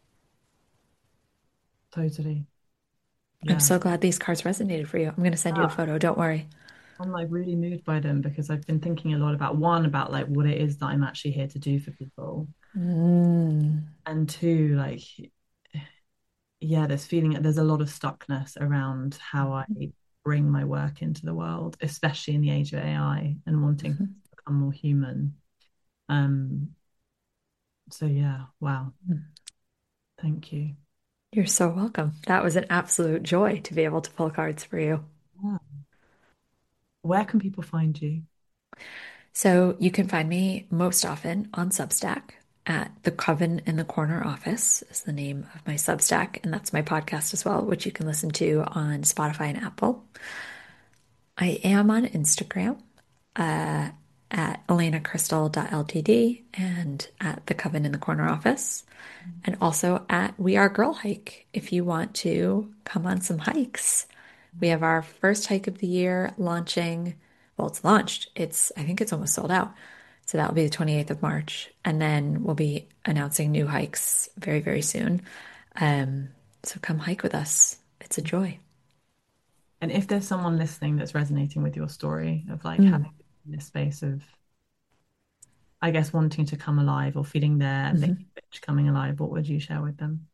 Totally. I'm Yeah. so glad these cards resonated for you. I'm going to send you a Ah, photo. Don't worry. I'm like really moved by them because I've been thinking a lot about one, about like what it is that I'm actually here to do for people. Mm. And two, like, yeah, there's a lot of stuckness around how I bring my work into the world, especially in the age of AI and wanting to Mhm. become more human. Um, so yeah, wow, thank you. You're so welcome. That was an absolute joy to be able to pull cards for you. Yeah. Where can people find you? So you can find me most often on Substack at the Coven in the Corner Office is the name of my Substack, and that's my podcast as well, which you can listen to on Spotify and Apple. I am on Instagram uh, at elenacrystal.ltd and at the Coven in the Corner Office, and also at We Are Girl Hike if you want to come on some hikes. We have our first hike of the year launching. Well, it's launched. I think it's almost sold out. So that will be the 28th of March. And then we'll be announcing new hikes very, very soon. Um, so come hike with us. It's a joy. And if there's someone listening that's resonating with your story of like Mm. having this space of, I guess, wanting to come alive or feeling their Mhm. bitch coming alive, what would you share with them?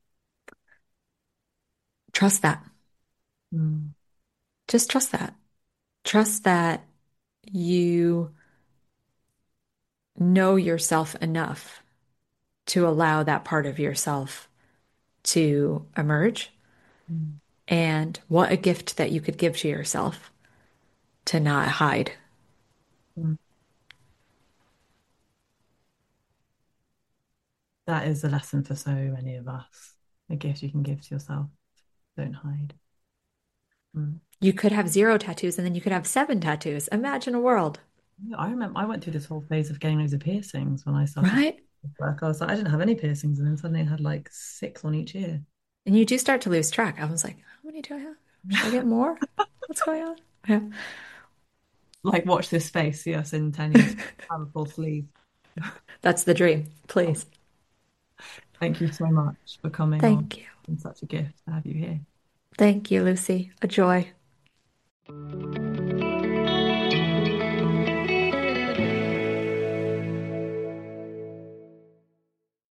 Trust that. Mm. Just trust that. Trust that you know yourself enough to allow that part of yourself to emerge. Mm. And what a gift that you could give to yourself to not hide. Mm. That is a lesson for so many of us. A gift you can give to yourself. Don't hide. Mm. You could have zero tattoos and then you could have seven tattoos. Imagine a world, Yeah, I remember I went through this whole phase of getting loads of piercings when I started right? work. I was like, I didn't have any piercings, and then suddenly I had like six on each ear. And you do start to lose track. I was like, how many do I have? Should I get more? What's going on? Yeah. like watch this space, see us in 10 years, have a full sleeve. That's the dream. Please. Thank you so much for coming on. Thank you. It's been such a gift to have you here. Thank you, Lucy. A joy.